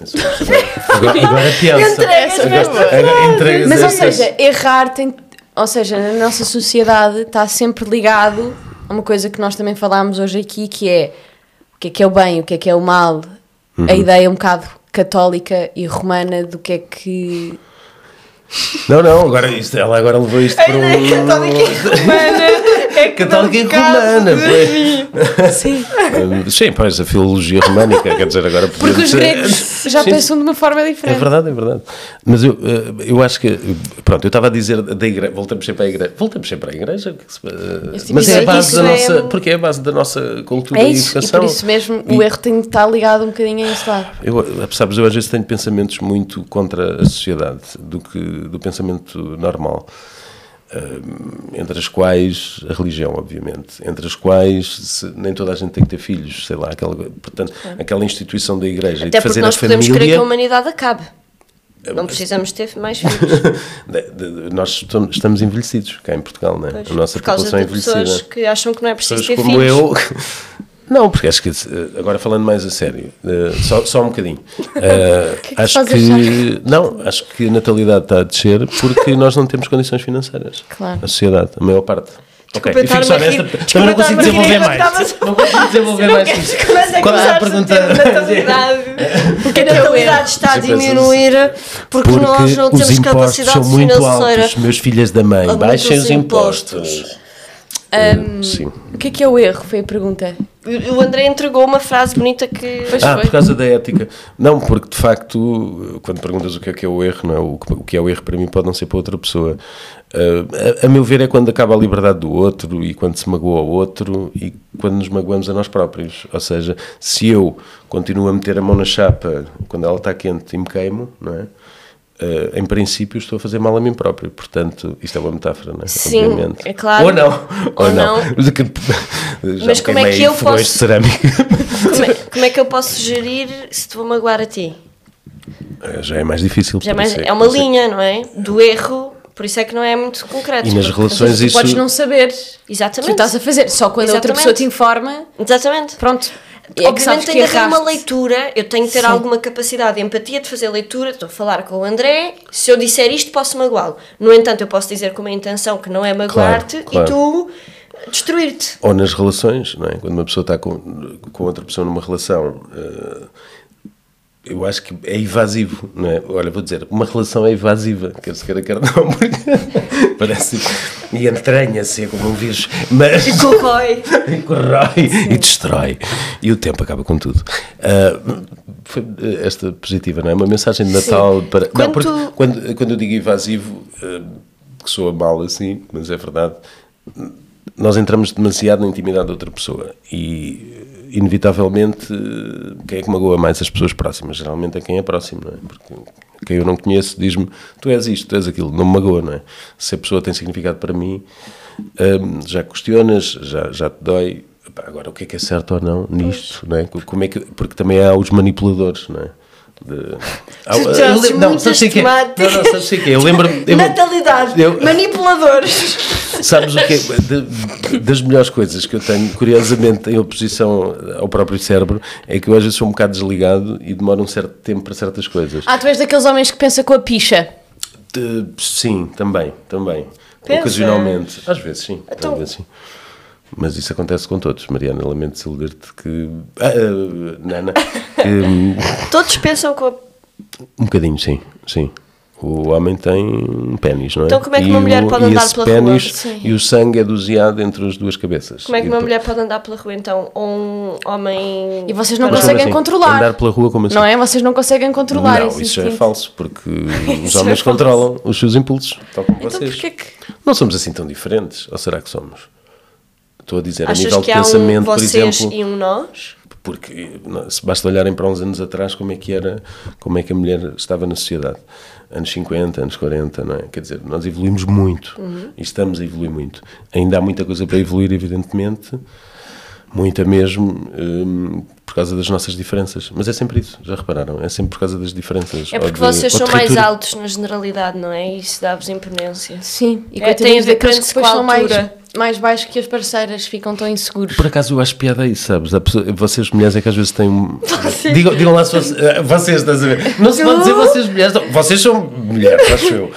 Agora pensa. Agora entregas Mas, ou estas- seja, errar tem... Ou seja, na nossa sociedade está sempre ligado a uma coisa que nós também falámos hoje aqui, que é o que é o bem, o que é o mal, a ideia um bocado católica e romana do que é que... Não, agora ela agora levou isto para um... Católica e romana. Foi. Sim. Sim, pois, a filologia românica, quer dizer, agora... Porque os gregos já Sim, pensam de uma forma É diferente. verdade. Mas eu acho que... Pronto, eu estava a dizer da igreja... Voltamos sempre à igreja. Mas é a base isso da é- nossa... Porque é a base da nossa cultura É e isso, e educação. por isso mesmo o erro tem de estar ligado um bocadinho a esse lado. Sabes, eu às vezes tenho pensamentos muito contra a sociedade do pensamento normal. Entre as quais a religião, obviamente, entre as quais nem toda a gente tem que ter filhos, sei lá, aquela instituição da igreja e Até de porque fazer nós a podemos querer que família. a humanidade acabe. Não precisamos ter mais filhos. Nós estamos envelhecidos cá em Portugal, não é? Pois, A nossa por causa população é de pessoas envelhecida. que acham que não é preciso Pessoas ter como filhos. eu. Não, porque acho que agora falando mais a sério, só um bocadinho. que Acho faz que não, acho que a natalidade está a descer porque nós não temos condições financeiras. Claro. A sociedade, a maior parte. Desculpa, Ok, e fico só nesta. Também não consigo desenvolver mais. Não consigo desenvolver mais. Qual é a pergunta? Porque a natalidade está a Você pensa diminuir porque nós não os temos impostos capacidade são muito financeira. altos, meus filhos da mãe. Aumentam Baixem os os impostos. Sim. O que é o erro? Foi a pergunta. O André entregou uma frase bonita que... Pois Ah, foi. por causa da ética. Não, porque de facto, quando perguntas o que é o erro, não é? O que é o erro para mim pode não ser para outra pessoa. A meu ver é quando acaba a liberdade do outro e quando se magoa o outro e quando nos magoamos a nós próprios. Ou seja, se eu continuo a meter a mão na chapa quando ela está quente e me queimo, não é? Em princípio estou a fazer mal a mim próprio, portanto isto é uma metáfora, não é? Sim, obviamente. é claro. Ou não. Mas como é que eu fogões de posso- cerâmica. Como é que eu posso gerir se te vou magoar a ti? Já é mais difícil. Já é, por mais, isso é uma linha, não é? Do erro, por isso é que não é muito concreto. E nas porque- relações Tu isso... podes não saber o que Exatamente. estás a fazer. Só quando a outra Exatamente. pessoa te informa, Exatamente. pronto. É que sabes Obviamente que tem de haver uma erraste. leitura, eu tenho que ter Sim. alguma capacidade de empatia de fazer leitura, estou a falar com o André, se eu disser isto posso magoá-lo. No entanto, eu posso dizer com uma intenção que não é magoar-te Claro. e tu destruir-te. Ou nas relações, não é? Quando uma pessoa está com outra pessoa numa relação, eu acho que é evasivo, não é? Olha, vou dizer, uma relação é evasiva, quer se queira, quer não, porque parece e entranha-se, é como um vírus, mas... E corrói. E corrói e destrói. E o tempo acaba com tudo. Foi esta positiva, não é? Uma mensagem de Natal para... Não, porque quando eu digo evasivo, que soa mal assim, mas é verdade, nós entramos demasiado na intimidade da outra pessoa e inevitavelmente, quem é que magoa mais as pessoas próximas? Geralmente é quem é próximo, não é? Porque quem eu não conheço diz-me, tu és isto, tu és aquilo, não me magoa, não é? Se a pessoa tem significado para mim, já questionas, já te dói. Agora, o que é certo ou não nisto, não é? Como é que, porque também há os manipuladores, não é? Sabes o que é? Eu lembro-me. Natalidade, manipuladores. Sabes o que é? Das melhores coisas que eu tenho, curiosamente, em oposição ao próprio cérebro, é que eu às vezes sou um bocado desligado e demoro um certo tempo para certas coisas. Tu és daqueles homens que pensa com a picha. Sim, também. Pensas? Ocasionalmente. Às vezes sim. Então... Às vezes, sim. Mas isso acontece com todos, Mariana. Lamento desiludir-te que. Nana. Todos pensam com a... Um bocadinho, sim. O homem tem um pénis, não é? Então como é que uma mulher pode andar pela pénis, rua? E o sangue é doseado entre as duas cabeças. Como é que uma mulher pode andar pela rua, então? Ou um homem... E vocês não Mas conseguem como assim? controlar. Andar pela rua como assim? Não é? Vocês não conseguem controlar Não, esse isso é instinto. falso, porque os Isso homens é falso. controlam os seus impulsos, tal como Então vocês. porquê que... Não somos assim tão diferentes, ou será que somos? Estou a dizer, Achas a nível que de há pensamento, um por vocês exemplo, e um nós? porque se basta olharem para uns anos atrás como é que a mulher estava na sociedade, anos 50, anos 40, não é? Quer dizer, nós evoluímos muito e estamos a evoluir muito. Ainda há muita coisa para evoluir, evidentemente, muita mesmo, por causa das nossas diferenças, mas é sempre isso, já repararam? É sempre por causa das diferenças. É porque vocês são mais altos na generalidade, não é? E isso dá-vos imponência. Sim, e Tem a coitadinhos ver daqueles que com depois a são altura. mais baixos que as parceiras, ficam tão inseguros. Por acaso eu acho piada isso, sabes? Vocês mulheres é que às vezes têm digam lá se vocês, estás a ver? Não se pode dizer vocês mulheres, não. Vocês são mulheres, acho eu.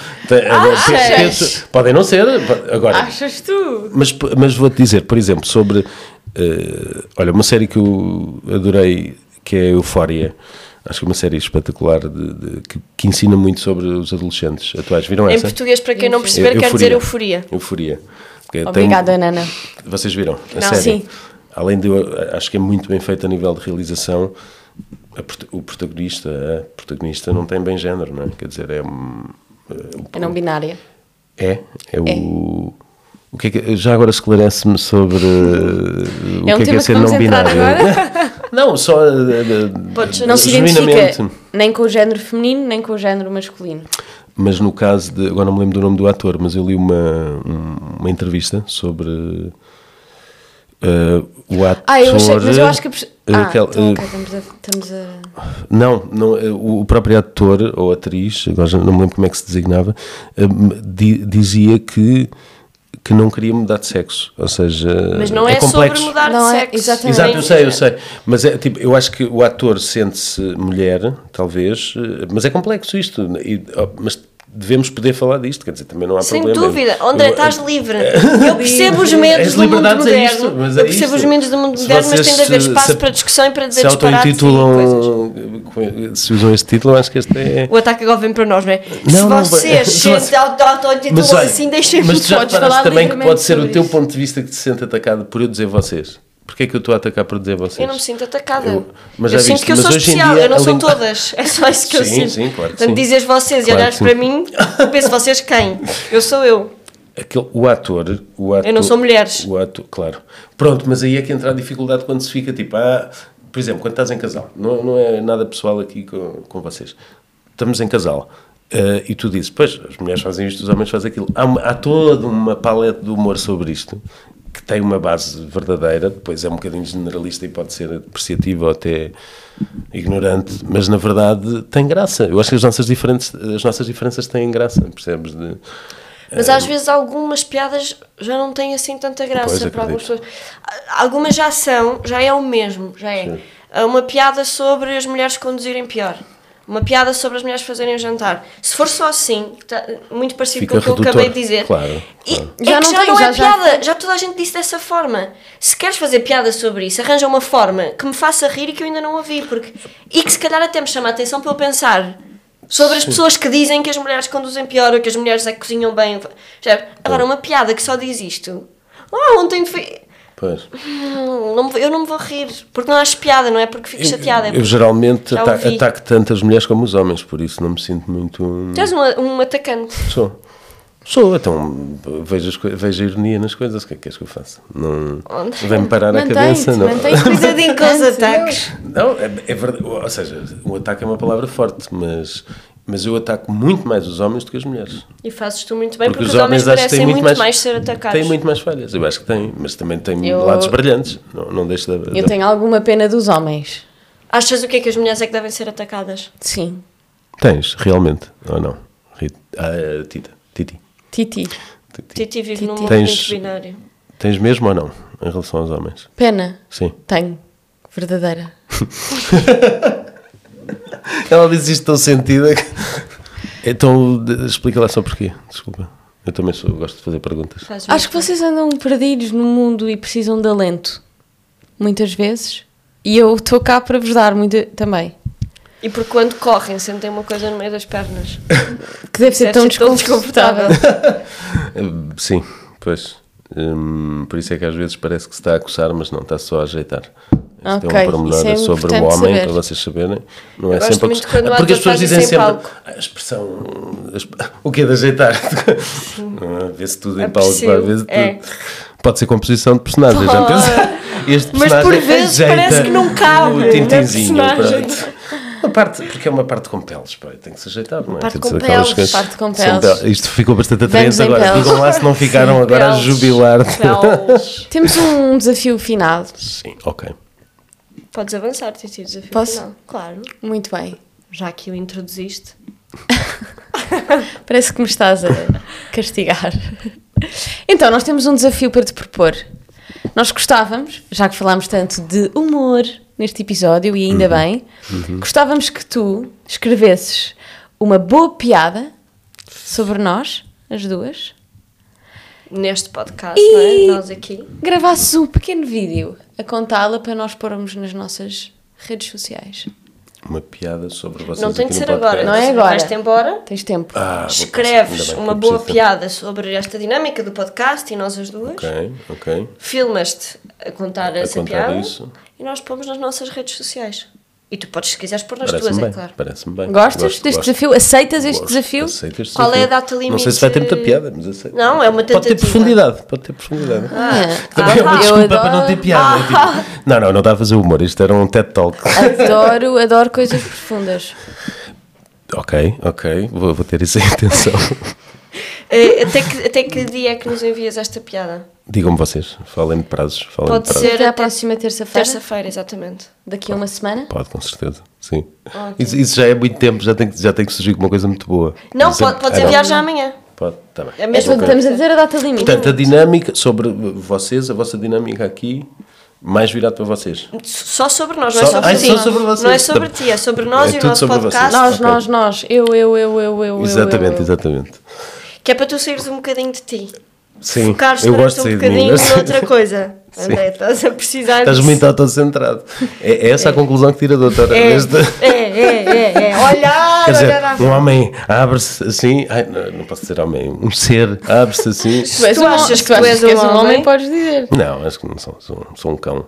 Podem não ser, agora. Achas tu? Mas vou-te dizer, por exemplo, sobre olha, uma série que eu adorei, que é Euphoria. Acho que é uma série espetacular que ensina muito sobre os adolescentes atuais. Viram Em essa? português, para quem não perceber, quer dizer euforia. Euforia. Porque Obrigada, Nana. Vocês viram a Não. série? Sim. Além de, acho que é muito bem feito a nível de realização, o protagonista, a protagonista não tem bem género, não é? Quer dizer, é não binária. O que é que, já agora esclarece-me sobre o É um que tema é ser que vamos não entrar binário. agora. Não, só Não se genuinamente. identifica nem com o género feminino, nem com o género masculino. Mas no caso de, agora não me lembro do nome do ator, mas eu li uma entrevista sobre o ator. Eu achei, mas eu acho que... aquele- então, ok, estamos a... Não, o próprio ator ou atriz, agora já não me lembro como é que se designava, dizia que não queria mudar de sexo, ou seja, Mas não é complexo. sobre mudar Não de é, sexo. exatamente. Exato, eu sei, mas é tipo, eu acho que o ator sente-se mulher, talvez, mas é complexo isto, mas devemos poder falar disto, quer dizer, também não há Sem problema. dúvida. André, estás livre. Eu percebo os As medos do mundo liberdades é moderno. isto, mas Eu é percebo isto. os medos do mundo Se moderno, mas vocês tem de haver espaço se- para discussão e para dizer Se disparates e coisas. auto-intitulam, se usam este título, acho que este é... O ataque agora vem para nós, não é? Não, Se vocês se auto-intitulam olha, assim, deixem-me mas tu já podes reparaste falar também que livremente pode ser o sobre teu isso. ponto de vista que te sente atacado por eu dizer vocês. Porquê é que eu estou a atacar por dizer vocês? Eu não me sinto atacada. Mas já eu sinto viste, que eu mas sou hoje em especial, dia eu não a sou língua- todas. É só isso que eu Sim, sinto. sim, claro que Portanto, sim. dizes vocês e Claro olhares que para sim. mim, eu penso vocês quem? Eu sou eu. O ator... Eu não sou mulheres. O ator, claro. Pronto, mas aí é que entra a dificuldade quando se fica tipo... por exemplo, quando estás em casal, não é nada pessoal aqui com vocês. Estamos em casal. E tu dizes, pois, as mulheres fazem isto, os homens fazem aquilo. Há toda uma paleta de humor sobre isto, que tem uma base verdadeira, depois é um bocadinho generalista e pode ser depreciativo ou até ignorante, mas na verdade tem graça. Eu acho que as nossas diferenças têm graça, percebes? Mas às vezes algumas piadas já não têm assim tanta graça Pois, para algumas acredito. pessoas. Algumas já é o mesmo, já é. Uma piada sobre as mulheres conduzirem pior. Uma piada sobre as mulheres fazerem o jantar. Se for só assim, muito parecido Fica com o que eu redutor, acabei de dizer, claro. Já não tem, não é já piada. Já toda a gente disse dessa forma. Se queres fazer piada sobre isso, arranja uma forma que me faça rir e que eu ainda não ouvi. E que se calhar até me chama a atenção para eu pensar sobre as pessoas que dizem que as mulheres conduzem pior ou que as mulheres é que cozinham bem. Agora, uma piada que só diz isto. Ontem foi... Pois. Eu não me vou rir, porque não acho piada, não é porque fico chateada. É Eu porque geralmente já ouvi. ataco tanto as mulheres como os homens, por isso não me sinto muito... tu és um atacante. Sou. Sou, então vejo a ironia nas coisas. O que é que queres que eu faça? Não Onde? vem-me parar a Mantém-te, cabeça, não. mantém-te. Cuidadinho com os ataques. Não, é verdade. Ou seja, o ataque é uma palavra forte, mas eu ataco muito mais os homens do que as mulheres. E fazes tu muito bem, porque os os homens homens acho que parecem têm muito mais ser atacados. Têm muito mais falhas, eu acho que têm, mas também têm Eu- lados brilhantes. Não deixo de. Eu tenho alguma pena dos homens. Achas o que é que as mulheres é que devem ser atacadas? Sim. Tens, realmente, ou não? Titi. Titi. Titi vive Titi. num mundo Tens- muito binário. Tens mesmo ou não, em relação aos homens? Pena. Sim. Tenho. Verdadeira. Ela diz isto tão sentida que... Então, explica lá só porquê, desculpa. Eu também gosto de fazer perguntas. Faz Acho que vocês andam perdidos no mundo e precisam de alento. Muitas vezes. E eu estou cá para vos dar muito também. E por quando correm, sentem uma coisa no meio das pernas. Que deve ser tão Deve ser tão desconfortável. Sim, pois. Por isso é que às vezes parece que se está a coçar, mas não, está só a ajeitar. Este Ok, é um pormenor isso é sobre o importante homem, saber. para vocês saberem. Não é gosto sempre muito quando o porque as ator pessoas faz dizem isso em sempre palco. a expressão. O que é de ajeitar? Vê-se tudo em palco, Aprecio, vê-se tudo. é. Pode ser composição de personagens, já pensa? Este Mas por personagem vezes ajeita parece que não cabe o na tintinzinho. personagem. Pronto. Uma parte, porque é uma parte com peles, pá, tem que se ajeitar, não é? parte Tem de ser com aquelas peles, coisas- parte com são peles. Isto ficou bastante Vamos atraente em agora. peles. Digam lá se não ficaram agora a Peles. jubilar. Peles. Temos um desafio final. Sim, ok. Podes avançar, Titi, desafio Posso? final. Claro. Muito bem. Já que o introduziste. Parece que me estás a castigar. Então, nós temos um desafio para te propor. Nós gostávamos, já que falámos tanto de humor neste episódio, e ainda bem, gostávamos que tu escrevesses uma boa piada sobre nós, as duas, Neste podcast, não é? Nós aqui. gravasses um pequeno vídeo a contá-la para nós pormos nas nossas redes sociais. Uma piada sobre vocês Não tem de aqui no ser agora. podcast. Não é agora. Vais-te embora. Tens tempo. Ah, vou passar. Escreves Ainda bem, uma eu boa preciso de piada sobre esta dinâmica do podcast e nós as duas. Ok. Filmas-te a contar essa contar piada isso. e nós pomos nas nossas redes sociais. E tu podes, se quiseres, pôr nas Parece-me tuas, bem. é claro. Parece-me bem. Gostas Gosto, deste gosto. desafio? Aceitas este Gosto, desafio? aceito este Qual é a desafio. data limite? Não sei se vai ter muita piada, mas aceito. Não, é uma Pode ter tentativa. profundidade. Pode ter profundidade. Também é uma eu desculpa adoro- para não ter piada. Tipo, não está a fazer humor. Isto era um TED Talk. Adoro coisas profundas. Ok. Vou ter isso em atenção. Até que dia é que nos envias esta piada? Digam-me vocês. Falem de prazos. Pode de prazos. ser Até à até próxima terça-feira? terça-feira, exatamente. Daqui a uma semana? Pode, com certeza. Sim. Isso já é muito tempo. Já tem que surgir com uma coisa muito boa. Não, Por exemplo- podes não. enviar já amanhã. Pode, está bem. É mesmo Ok. Estamos a dizer a data limite. Portanto, a dinâmica sobre vocês, a vossa dinâmica aqui, mais virado para vocês. Só sobre nós, não é Só- sobre ti. só sobre vocês. Não é sobre ti, é sobre nós É e o tudo nosso sobre podcast. vocês. Nós. Ok. Eu. Exatamente. Que é para tu saíres um bocadinho de ti. Sim, Focares eu durante gosto de sair um de mim. bocadinho noutra coisa. Sim. André, estás a precisar Estás disso. muito autocentrado. É essa a conclusão que tira a doutora. É, Deste- Olhar, Quer dizer, olhar à um homem abre-se assim. Ai, não posso dizer homem. Um ser abre-se assim. Tu achas que tu és um homem? podes dizer. Não, acho que não sou. Sou um cão.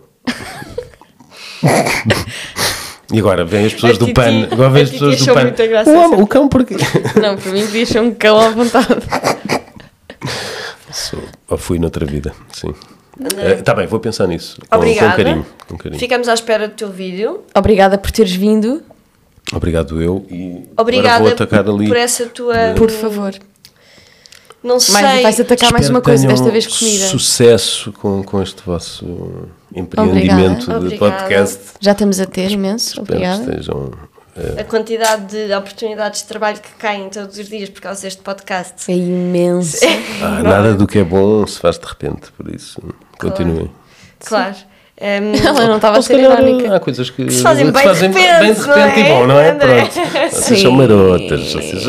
E agora vêm as pessoas A do Titi- PAN. Agora vêm a as Titi pessoas do achou PAN. muita graça O, essa. o cão porquê? Não, para mim podias ser um cão à vontade. Ou fui noutra vida, sim. Está bem, vou pensar nisso. Obrigada. Com carinho. Com carinho. Ficamos à espera do teu vídeo. Obrigada por teres vindo. Obrigado eu e agora Obrigada vou atacar ali. por essa tua... Por favor. Não sei. Vais atacar mais Espero uma que coisa, tenham desta vez comida. Sucesso com este vosso empreendimento de Obrigada. podcast. Já estamos a ter imenso. Espero que Obrigada. estejam. A quantidade de oportunidades de trabalho que caem todos os dias por causa deste podcast. É imenso. Nada do que é bom se faz de repente, por isso continuem. Claro. Ela não estava a Ou se ser calhar irónica. há coisas que se fazem bem de repente, bem de repente não é, e bom, não é? André? Pronto. Vocês Sim. são marotas. Vocês...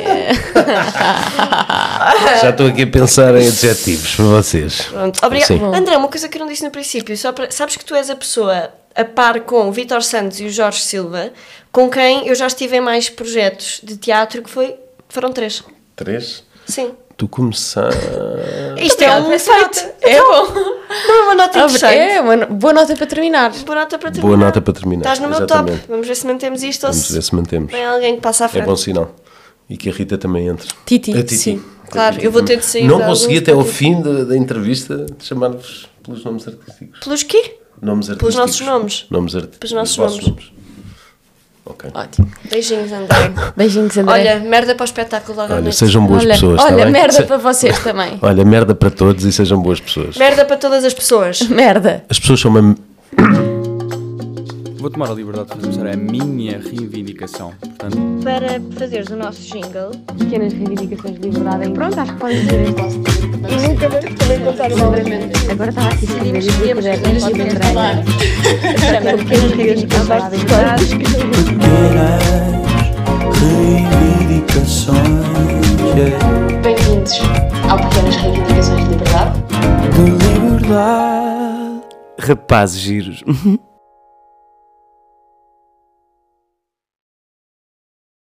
Já estou aqui a pensar em adjetivos para vocês. Pronto. Obrigada. Sim. André, uma coisa que eu não disse no princípio, sabes que tu és a pessoa a par com o Vítor Santos e o Jorge Silva, com quem eu já estive em mais projetos de teatro, foram 3. 3. Sim. Tu começaste. Isto é um feito. É bom. Não é uma nota interessante. É uma boa nota para terminar. Boa nota para terminar. Boa nota para terminar. Estás no meu exatamente. top. Vamos ver se mantemos isto ou Vamos se ver se mantemos. vem alguém que passa à É frente. bom sinal. E que a Rita também entre. Titi, A Titi. sim. Claro, eu vou ter de sair Não de consegui alguns até ao para- fim da entrevista chamar-vos pelos nomes artísticos. Pelos quê? Nomes Pelos artísticos. nossos nomes. Nomes artísticos. Pelos nossos Os vossos nomes. Ok. Ótimo. Beijinhos, André. Beijinhos, André. Olha, merda para o espetáculo logo à Olha, noite. sejam boas olha, pessoas, olha, tá bem? merda para vocês também. Olha, merda para todos e sejam boas pessoas. Merda para todas as pessoas. Merda. As pessoas são uma... Vou tomar a liberdade de fazer a minha reivindicação. Portanto, Para fazeres o nosso jingle. Pequenas reivindicações de liberdade. Pronto, acho que podem dizer isto. E nunca vamos poder contar o nome. Agora estava aqui a escrever Decidimos que íamos e falar. Chama Pequenas Reivindicações de Liberdade. Reivindicações, yeah, Bem-vindos ao Pequenas Reivindicações de Liberdade. de liberdade. Rapazes giros.